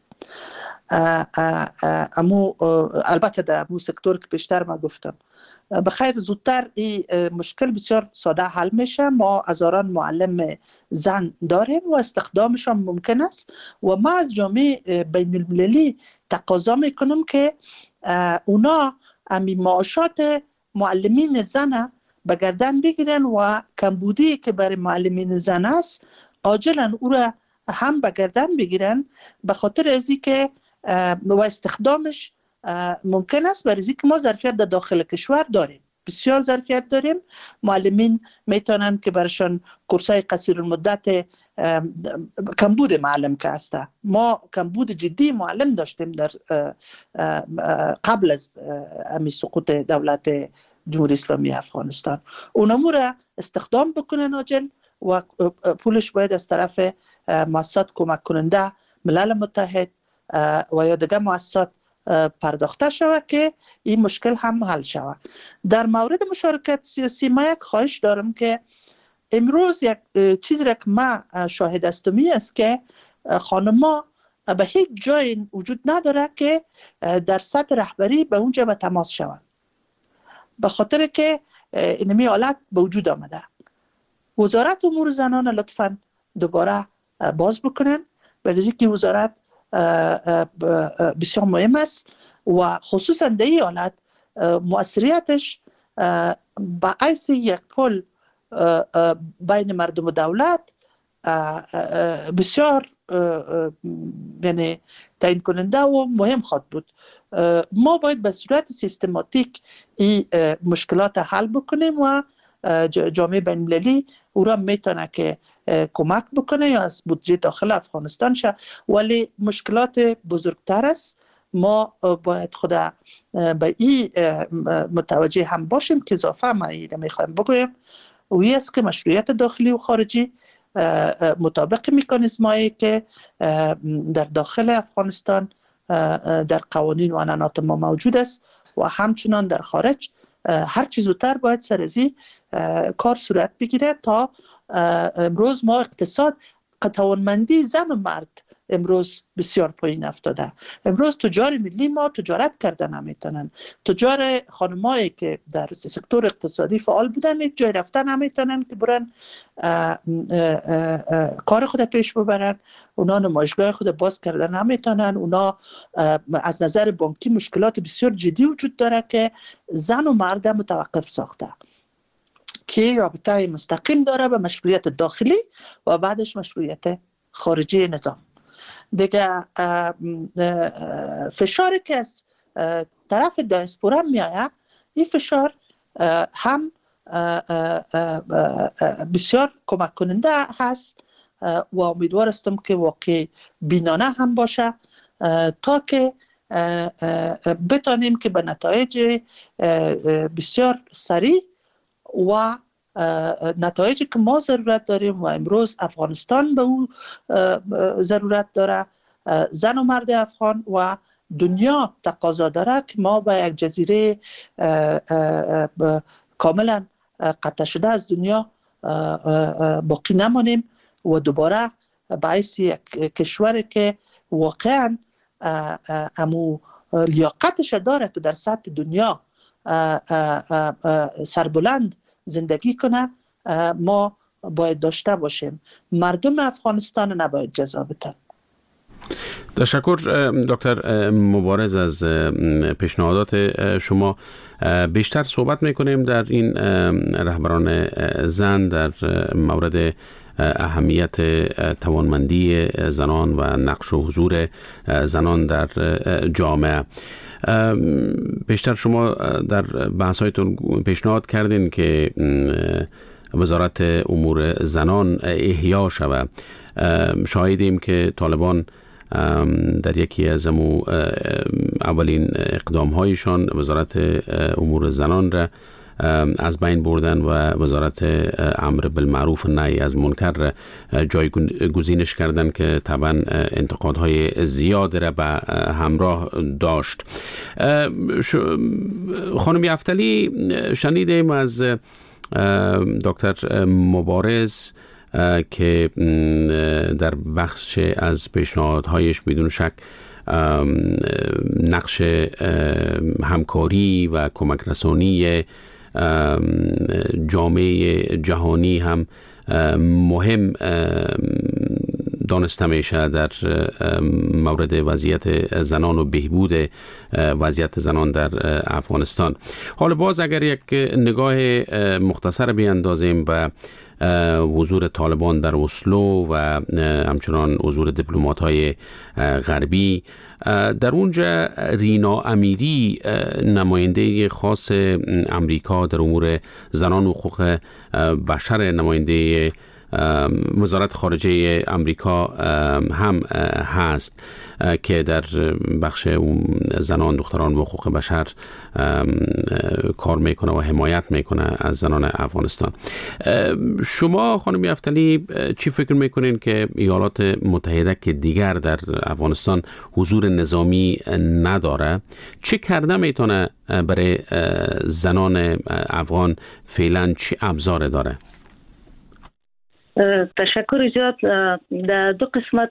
البته در امو سکتور که پیشتر ما گفتم بخیر زودتر این مشکل بسیار ساده حل میشه. ما هزاران معلم زن داریم و استخدامشان ممکن است و ما از جامعه بین المللی تقاضا میکنم که اونا امی معاشات معلمین زن به گردن بگیرن و کمبودی که برای معلمین زن است عاجلا او را هم به گردن بگیرن، به خاطر ازی که و استخدامش ممکن است، برای که ما ظرفیت در داخل کشور داریم، بسیار ظرفیت داریم. معلمین میتونن که برشان کورسای قصیر المدت کمبود معلم که هسته. ما کمبود جدی معلم داشتیم در قبل از امی سقوط دولت جمهوری اسلامی افغانستان. اونمو را استخدام بکنن عاجل و پولش باید از طرف مؤسسات کمک کننده، ملل متحد و یا دیگه مؤسسات پرداخته شود که این مشکل هم حل شود. در مورد مشارکت سیاسی ما یک خواهش دارم که امروز یک چیزی را که ما شاهد هستمی است که خانما به هیچ جای وجود نداره که در سطح رهبری به اونجا به تماس شوند، به خاطر که اینمی حالت به وجود آمده. وزارت امور زنان لطفاً دوباره باز بکنن، برای که وزارت بسیار مهم است و خصوصا در این حالت مؤثریتش با عیس یک پل بین مردم و دولت بسیار یعنی تعیین کننده و مهم خواهد بود. ما باید به صورت سیستماتیک این مشکلات حل بکنیم و جامعه بین المللی او را میتونه که کمک بکنه یا از بودجه داخل افغانستان شه، ولی مشکلات بزرگتر است. ما باید خدا به این متوجه هم باشیم که اضافه ما این را میخوایم بگویم و این است که مشروعیت داخلی و خارجی مطابق مکانیزمایی که در داخل افغانستان در قوانین و عنعنات ما موجود است و همچنان در خارج هر چیز زودتر باید سرازی کار صورت بگیره تا امروز ما اقتصاد توانمندی زن و مرد امروز بسیار پایین افتاده. امروز تجار ملی ما تجارت کردن نمیتونن، تجار خانمایی که در سکتور اقتصادی فعال بودن یک جای رفتن نمیتونن که برن کار خود پیش ببرن، اونا نمایشگاه خود باز کردن نمیتونن، اونا از نظر بانکی مشکلات بسیار جدی وجود داره که زن و مرد متوقف ساخته که رابطه مستقیم داره به مشروعیت داخلی و بعدش مشروعیت خارجی نظام. دیگه فشاری که از طرف دیاسپورا میآید، این فشار هم بسیار کمک کننده هست و امیدوار هستم که واقعی بینانه هم باشه تا که بتانیم که به نتایج بسیار سریع و نتایجی که ما ضرورت داریم و امروز افغانستان به او ضرورت داره، زن و مرد افغان و دنیا تقاضا داره که ما به یک جزیره کاملا قطع شده از دنیا باقی نمانیم و دوباره باعث یک کشوری که واقعا امو لیاقتش داره که در سطح دنیا سربلند زندگی کنه ما باید داشته باشیم. مردم افغانستان نباید جزا بدن. تشکر دکتر مبارز از پیشنهادات شما. بیشتر صحبت میکنیم در این رهبران زن در مورد اهمیت توانمندی زنان و نقش و حضور زنان در جامعه. بیشتر شما در بحثایتون پیشنهاد کردین که وزارت امور زنان احیا شود. شاهدیم که طالبان در یکی از اولین اقدام هایشان وزارت امور زنان را از بین بردن و وزارت امر بالمعروف و نهی از منکر جایگزینش کردن که طبعا انتقادهای زیاد را به همراه داشت. خانم یفتلی، شنیدیم از دکتر مبارز که در بخش از پیشنهادهایش بدون شک نقش همکاری و کمک رسانی جامعه جهانی هم مهم دانسته میشه در مورد وضعیت زنان و بهبود وضعیت زنان در افغانستان. حالا باز اگر یک نگاه مختصر بیاندازیم به حضور طالبان در اسلو و همچنان حضور دیپلمات‌های غربی در اونجا، رینا امیری نماینده خاص امریکا در امور زنان و حقوق بشر، نماینده وزارت خارجه امریکا هم هست که در بخش زنان، دختران و حقوق بشر کار میکنه و حمایت میکنه از زنان افغانستان. شما خانم یفتلی چی فکر میکنین که ایالات متحده که دیگر در افغانستان حضور نظامی نداره، چه کرده میتونه برای زنان افغان فعلا چه ابزار داره؟ تشکر زیاد. در دو قسمت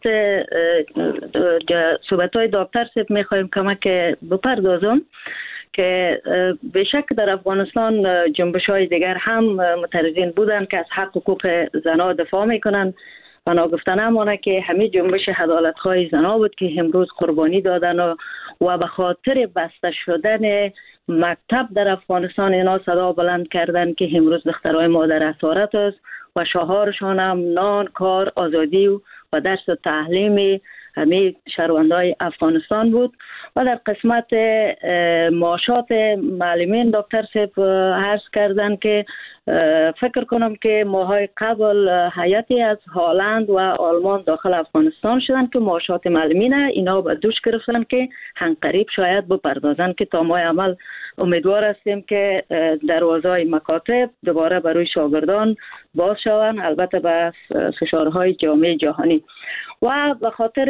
صحبت‌های دکتر صاحب می‌خوایم کمک بپردازم که به شک در افغانستان جنبش‌های دیگر هم معترضین بودند که از حق حقوق زنان دفاع می‌کنند و ناگفته نمانه که همین جنبش عدالت‌خواه زنان بود که امروز قربانی دادن و به خاطر بسته شدن مکتب در افغانستان اینا صدا بلند کردن که امروز دخترای ما در اسارت است و شعارشان هم نان، کار، آزادی و درس و تعلیم همه شهروندان افغانستان بود. و در قسمت معاشات معلمین دکتر صاحب عرض کردن که فکر کنم که ماهای قبل هیئتی از هلند و آلمان داخل افغانستان شدن که معاشات معلمین اینا به دوش گرفتن که عنقریب شاید بپردازن که تا ماه عمل امیدوار هستیم که دروازه‌های مکاتب دوباره برای شاگردان باز شوند، البته به فشارهای جامعه جهانی. و به خاطر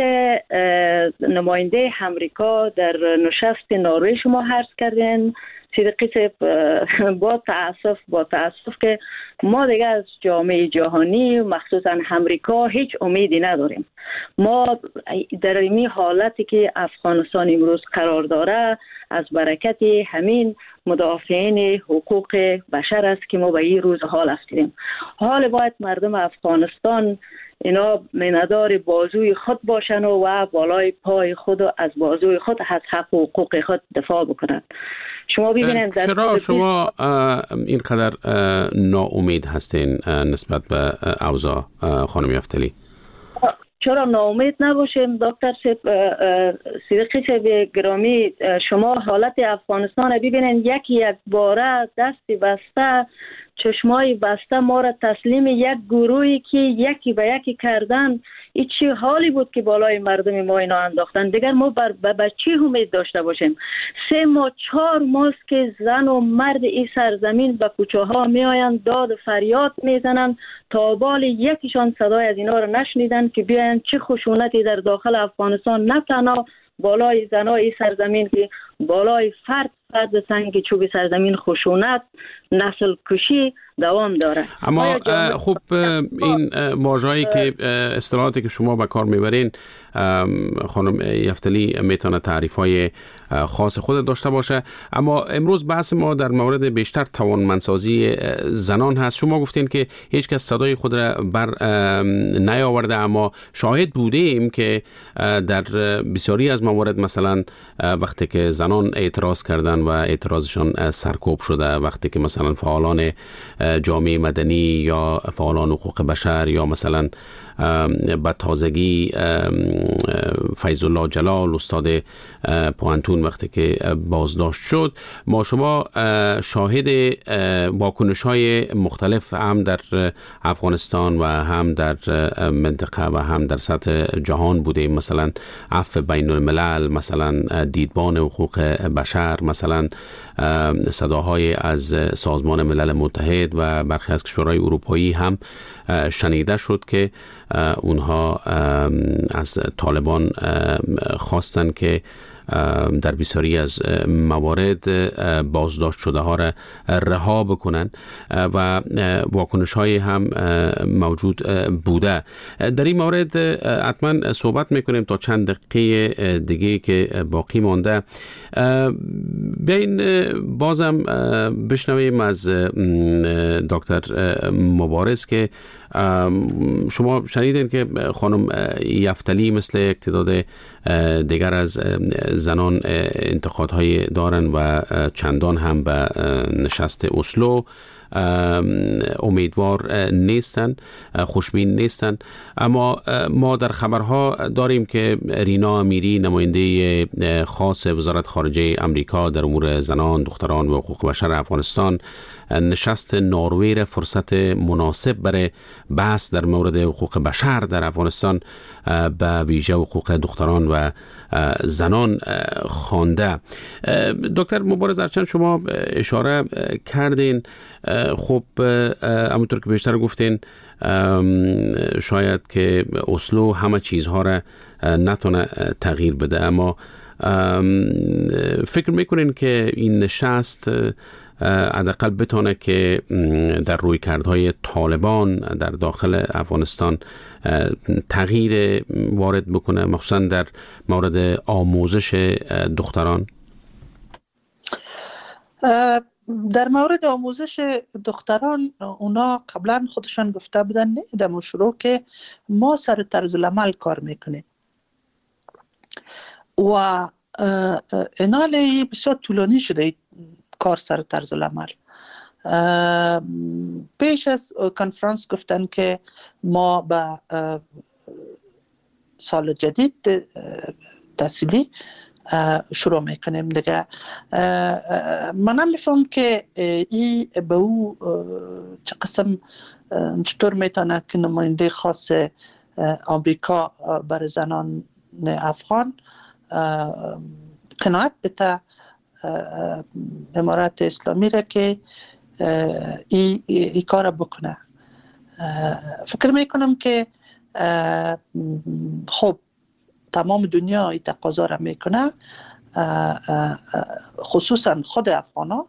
نماینده امریکا در نشست نروژ شما عرض کردین صدیقی صاحب، با تاسف که ما دیگه از جامعه جهانی مخصوصا امریکا هیچ امیدی نداریم. ما در این حالتی که افغانستان امروز قرار داره از برکت همین مدافعین حقوق بشر است که ما به این روز حال افتادیم. حال باید مردم افغانستان اینا میندار بازوی خود باشن و بالای پای خود از بازوی خود از حق و حقوق خود دفاع بکنند. شما ببینید چرا شما اینقدر ناامید هستین نسبت به اوضاع خانم یفتلی؟ چرا ناامید نباشیم دکتر صدیقی صاحب گرامی؟ شما حالت افغانستان ببینید، یک باره دستی بسته، چشمای بسته ما را تسلیم یک گروهی که یکی به یکی کردن. این چه حالی بود که بالای مردم ما اینا انداختن؟ دیگر ما به چی امید داشته باشیم؟ 3 ماه 4 ماه که زن و مرد این سرزمین به کوچه ها می آیند، داد و فریاد می زنند، تا بال یکیشان صدای از اینا را نشنیدن که بیاین چه خشونتی در داخل افغانستان، نه تنها بالای زنای سرزمین که بالای فرد سنگ چوب سرزمین خشونت، نسل کشی دوام داره. اما خب این واژه‌ای که اصطلاحاتی که شما به کار میبرین خانم یفتلی میتونه تعریف‌های خاص خود داشته باشه، اما امروز بحث ما در مورد بیشتر توانمندسازی زنان هست. شما گفتین که هیچ کس صدای خود را بر نیاورده، اما شاهد بودیم که در بسیاری از موارد مثلا وقتی که زنان اعتراض کردن و اعتراضشان سرکوب شده، وقتی که مثلا فعالان جامعه مدنی یا فعالان حقوق بشر یا مثلا به تازگی فیض الله جلال استاد پوانتون وقتی که بازداشت شد، ما شما شاهد واکنش‌های مختلف هم در افغانستان و هم در منطقه و هم در سطح جهان بودیم. مثلا عفو بین الملل، مثلا دیدبان حقوق بشر، مثلا صداهای از سازمان ملل متحد و برخی از کشورهای اروپایی هم شنیده شد که اونها از طالبان خواستند که در بسیاری از موارد بازداشت شده ها را رها بکنن و واکنش های هم موجود بوده. در این مورد حتما صحبت میکنیم تا چند دقیقه دیگه که باقی مانده. بیاین بازم بشنویم از دکتر مبارز که شما شنیدین که خانم یفتلی مثل تعداد دیگر از زنان انتقادهای دارن و چندان هم به نشست اسلو امیدوار نیستن، خوشبین نیستن. اما ما در خبرها داریم که رینا امیری، نماینده خاص وزارت خارجه امریکا در امور زنان، دختران و حقوق بشر افغانستان، نشست نروژ را فرصت مناسب برای بحث در مورد حقوق بشر در افغانستان به ویژه حقوق دختران و زنان خوانده. دکتر مبارز، هرچند شما اشاره کردین، خب همونطور که بیشتر گفتین شاید که اسلو همه چیزها را نتونه تغییر بده، اما فکر میکنین که این نشست حداقل بتونه که در رویکردهای طالبان در داخل افغانستان تغییر وارد بکنه، مخصوصا در مورد آموزش دختران؟ در مورد آموزش دختران اونا قبلا خودشان گفته بودن نه در شروع که ما سر طرز العمل کار میکنیم و اناله بسیار طولانی شده کار سر طرز العمل. پیش از کنفرانس گفتن که ما به سال جدید تحصیلی شروع میکنیم دیگه. منم میفهم که ای به او چه قسم چطور میتونه که نماینده خاص آمریکا برای زنان افغان قناعت بده امارات اسلامی را که ای کار بکنه. فکر میکنم که خب تمام دنیا ای تقاضا را میکنه، خصوصا خود افغانا،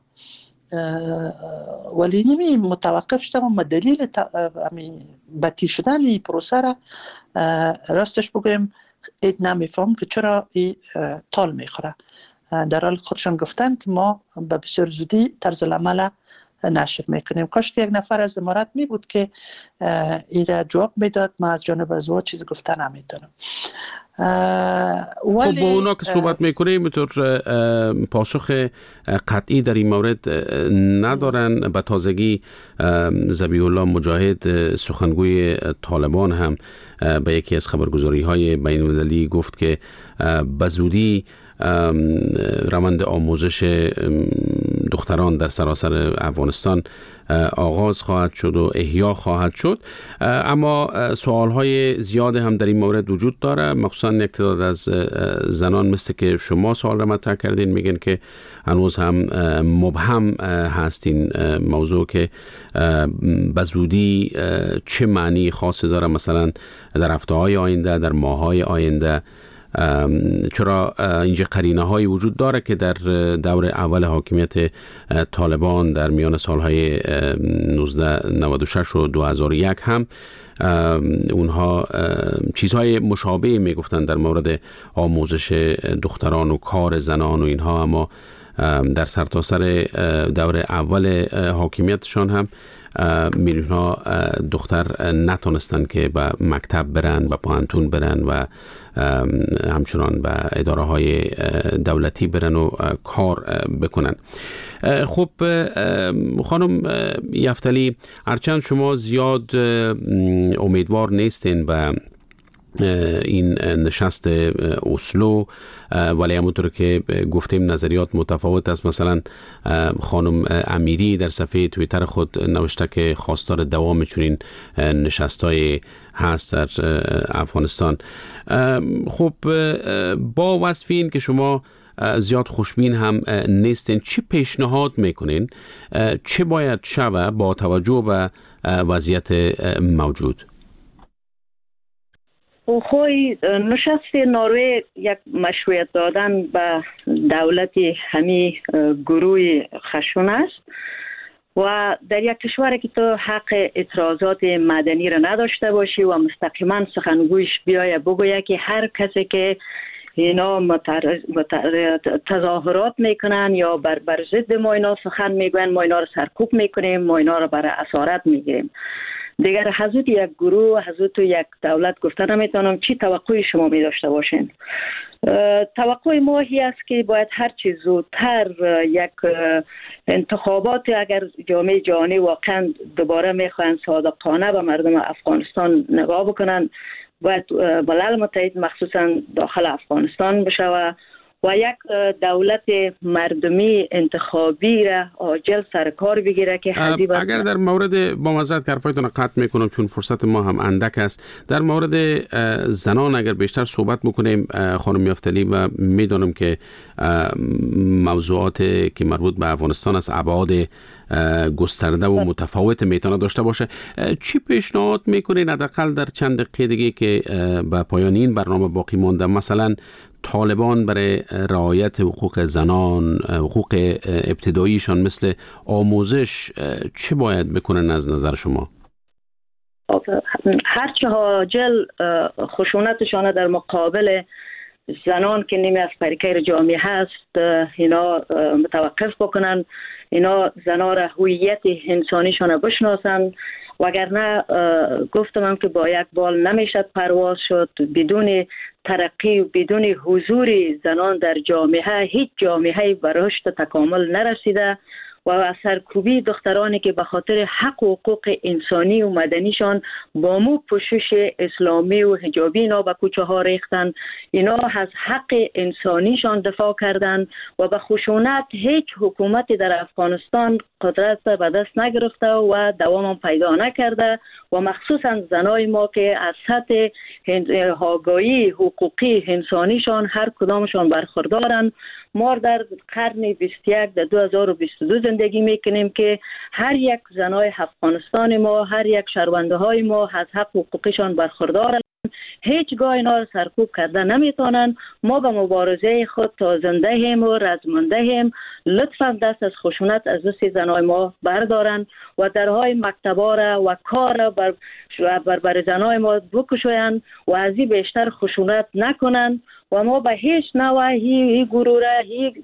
ولی نمی متوقف شدم و دلیل بطی شدن این پروسه را راستش بگویم اید نمیفهم که چرا ای طال میخوره، در حال خودشان گفتن که ما به بسیار زودی طرز العمل نشر میکنیم. کاش که یک نفر از امارات می بود که ایره جواب میداد، ما از جانب از او چیز گفتن نمیتونم. خب با اونا که صحبت میکنیم اینطور پاسخ قطعی در این مورد ندارن. به تازگی ذبیح الله مجاهد، سخنگوی طالبان، هم به یکی از خبرگزاری های بین المللی گفت که به زودی روند آموزش دختران در سراسر افغانستان آغاز خواهد شد و احیا خواهد شد. اما سوالهای زیاد هم در این مورد وجود داره، مخصوصا یک تعداد از زنان مثل که شما سوال را مطرح کردین میگن که هنوز هم مبهم هست این موضوع که به زودی چه معنی خاصی داره، مثلا در هفته‌های آینده، در ماه‌های آینده. چرا اینجا قرینه های وجود داره که در دور اول حاکمیت طالبان در میان سالهای 1996 و 2001 هم اونها چیزهای مشابه میگفتن در مورد آموزش دختران و کار زنان و اینها، اما در سرتاسر دور اول حاکمیتشان هم میلیون ها دختر نتونستن که به مکتب برن، به پانتون برن و همچنان به اداره های دولتی برن و کار بکنن. خب خانم یفتلی، هرچند شما زیاد امیدوار نیستین به این نشست اسلو، ولی همونطور که گفتیم نظریات متفاوت است. مثلا خانم امیری در صفحه توییتر خود نوشته که خواستار دوام چنین نشست‌های هست در افغانستان. خب با وصف این که شما زیاد خوشبین هم نیستین. چی پیشنهاد میکنین چه باید شوه با توجه به وضعیت موجود؟ خوی نشست نروژ یک مشروعیت دادن به دولت همی گروه خشن است و در یک کشور که تو حق اعتراضات مدنی را نداشته باشی و مستقیما سخنگویش بیایه بگویه که هر کسی که اینا تظاهرات میکنن یا بر ضد ما اینا سخن میگوین، ما اینا رو سرکوب میکنیم، ما اینا رو برای اسارت میگیریم. دیگر حضرت یک گروه، حضرت یک دولت گفته نمیتونم چی توقع شما می داشته باشین. توقع ما هی است که باید هر چیز زودتر یک انتخابات، اگر جامعه جهانی واقعا دوباره میخواین صادقانه به مردم افغانستان نگاه بکنن، باید ملل متحد مخصوصا داخل افغانستان بشه و یک دولت مردمی انتخابی را عاجل سر کار بگیره که اگر در مورد با معذرت که حرفایتون قطع میکنم چون فرصت ما هم اندک است، در مورد زنان اگر بیشتر صحبت بکنیم خانم یافتلی، و میدونم که موضوعات که مربوط به افغانستان است ابعاد گسترده و متفاوت میتونه داشته باشه، چی پیشنهاد میکنین حداقل در چند دقیقه دیگه که به پایان این برنامه باقی مانده؟ مثلا طالبان برای رعایت حقوق زنان، حقوق ابتداییشان مثل آموزش چه باید بکنن از نظر شما؟ هرچه عاجل خشونتشان در مقابل زنان که نیمه از پیکر جامعه هست اینا متوقف بکنن، اینا زنان را هویت انسانیشان بشناسن، وگرنه گفتم که با یک بال نمیشد پرواز شد. بدون ترقی و بدون حضور زنان در جامعه هیچ جامعه به رشد تکامل نرسیده و سرکوبی دخترانی که به خاطر حق و حقوق انسانی و مدنیشان با مو پوشش اسلامی و حجابی اینا به کوچه ها ریختن، اینا از حق انسانیشان دفاع کردند و به خشونت هیچ حکومتی در افغانستان قدرت به دست نگرفته و دوام پیدا نکرده و مخصوصا زنای ما که از سطح آگاهی حقوقی انسانیشان هر کدامشان برخوردارن. ما در قرن 21 در 2022 زندگی میکنیم که هر یک زنای افغانستان ما، هر یک شهرونده های ما از حق حقوقشان برخوردارن، هیچگاه اینا رو سرکوب کرده نمیتونن. ما به مبارزه خود تا زنده هم و رزمنده هم، لطفا دست از خشونت از دست زنای ما بردارن و درهای مکتبا را و کار بر زنای ما بکشوین و از این بیشتر خشونت نکنن و ما به هیچ نوع هی گروره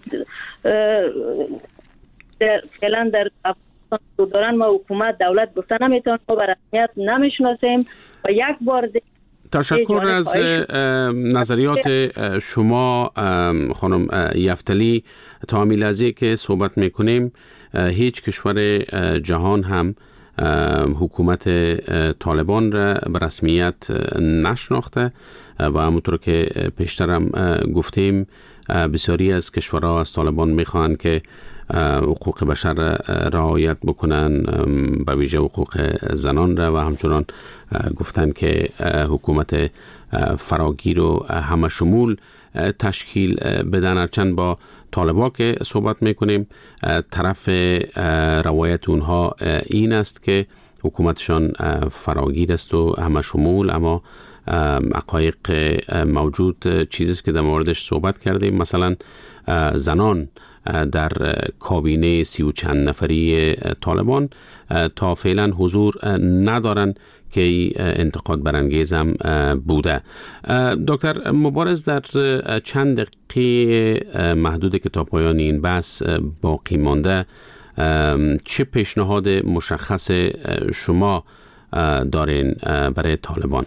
فعلا در افغانستان دارن ما حکومت دولت گفته نمیتون، ما به رسمیت نمیشناسیم و یک بار تشکر از نظریات شما خانم یفتلی. تا همین لحظه که صحبت میکنیم هیچ کشور جهان هم حکومت طالبان را به رسمیت نشناخته و همونطور که پیشتر هم گفتیم بسیاری از کشورها از طالبان میخوان که حقوق بشر رعایت بکنن، به ویژه حقوق زنان را، و همچنان گفتن که حکومت فراگیر و همه شمول تشکیل بدن. هرچند با طالبا که صحبت میکنیم طرف روایت اونها این است که حکومتشان فراگیر است و همه شمول، اما حقایق موجود چیزی است که در موردش صحبت کردیم. مثلا زنان در کابینه 30 و چند نفری طالبان تا فعلا حضور ندارن که انتقاد برانگیز هم بوده. دکتر مبارز، در چند دقیقه محدود که تا پایان این بحث باقی مانده چه پیشنهاد مشخص شما دارین برای طالبان؟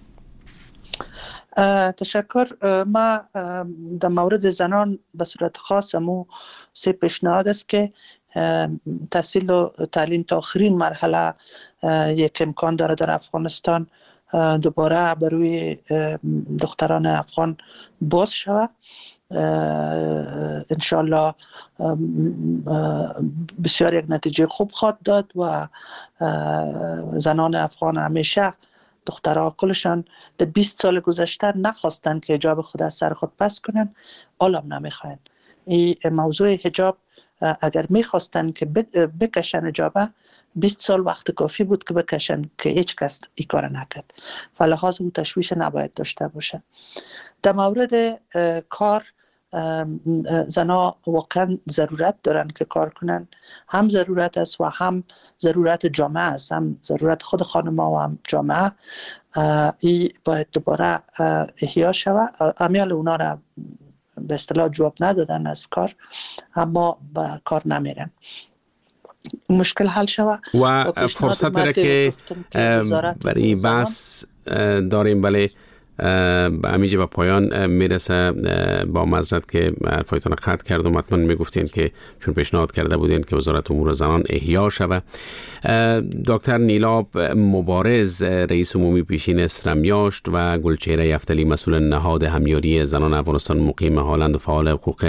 تشکر. ما در مورد زنان به صورت خاص مو 3 پیشنهاد است که تحصیل و تعلیم تا آخرین مرحله یک امکان داره در افغانستان دوباره بروی دختران افغان باز شود. انشالله بسیار یک نتیجه خوب خواهد داد و زنان افغان همیشه دخترها کلشان در 20 سال گذشته نخواستن که حجاب خود از سر خود پس کنن، حالم نمیخواین. این موضوع حجاب اگر میخواستن که بکشن حجابه 20 سال وقت کافی بود که بکشن، که هیچ کس این کار نکرد. فلحاظ اون تشویش نباید داشته باشه. در مورد کار، زنا واقعا ضرورت دارن که کار کنن، هم ضرورت است و هم ضرورت جامعه است، هم ضرورت خود خانم‌ها و هم جامعه. این باید دوباره احیا شود. امیال اونا را به اصطلاح جواب ندادن از کار، اما به کار نمیرن. مشکل حل شود و فرصت را که برای بحث داریم. بله، به همیجه به پایان میرسه. با معذرت که حرفایتان قطع کردم، حتما میگفتین که چون پیشنهاد کرده بودین که وزارت امور زنان احیا شود. دکتر نیلاب مبارز، رئیس عمومی پیشین اسرمیاشت، و گلچهره یفتلی، مسئول نهاد همیاری زنان افغانستان مقیم هالند و فعال حقوق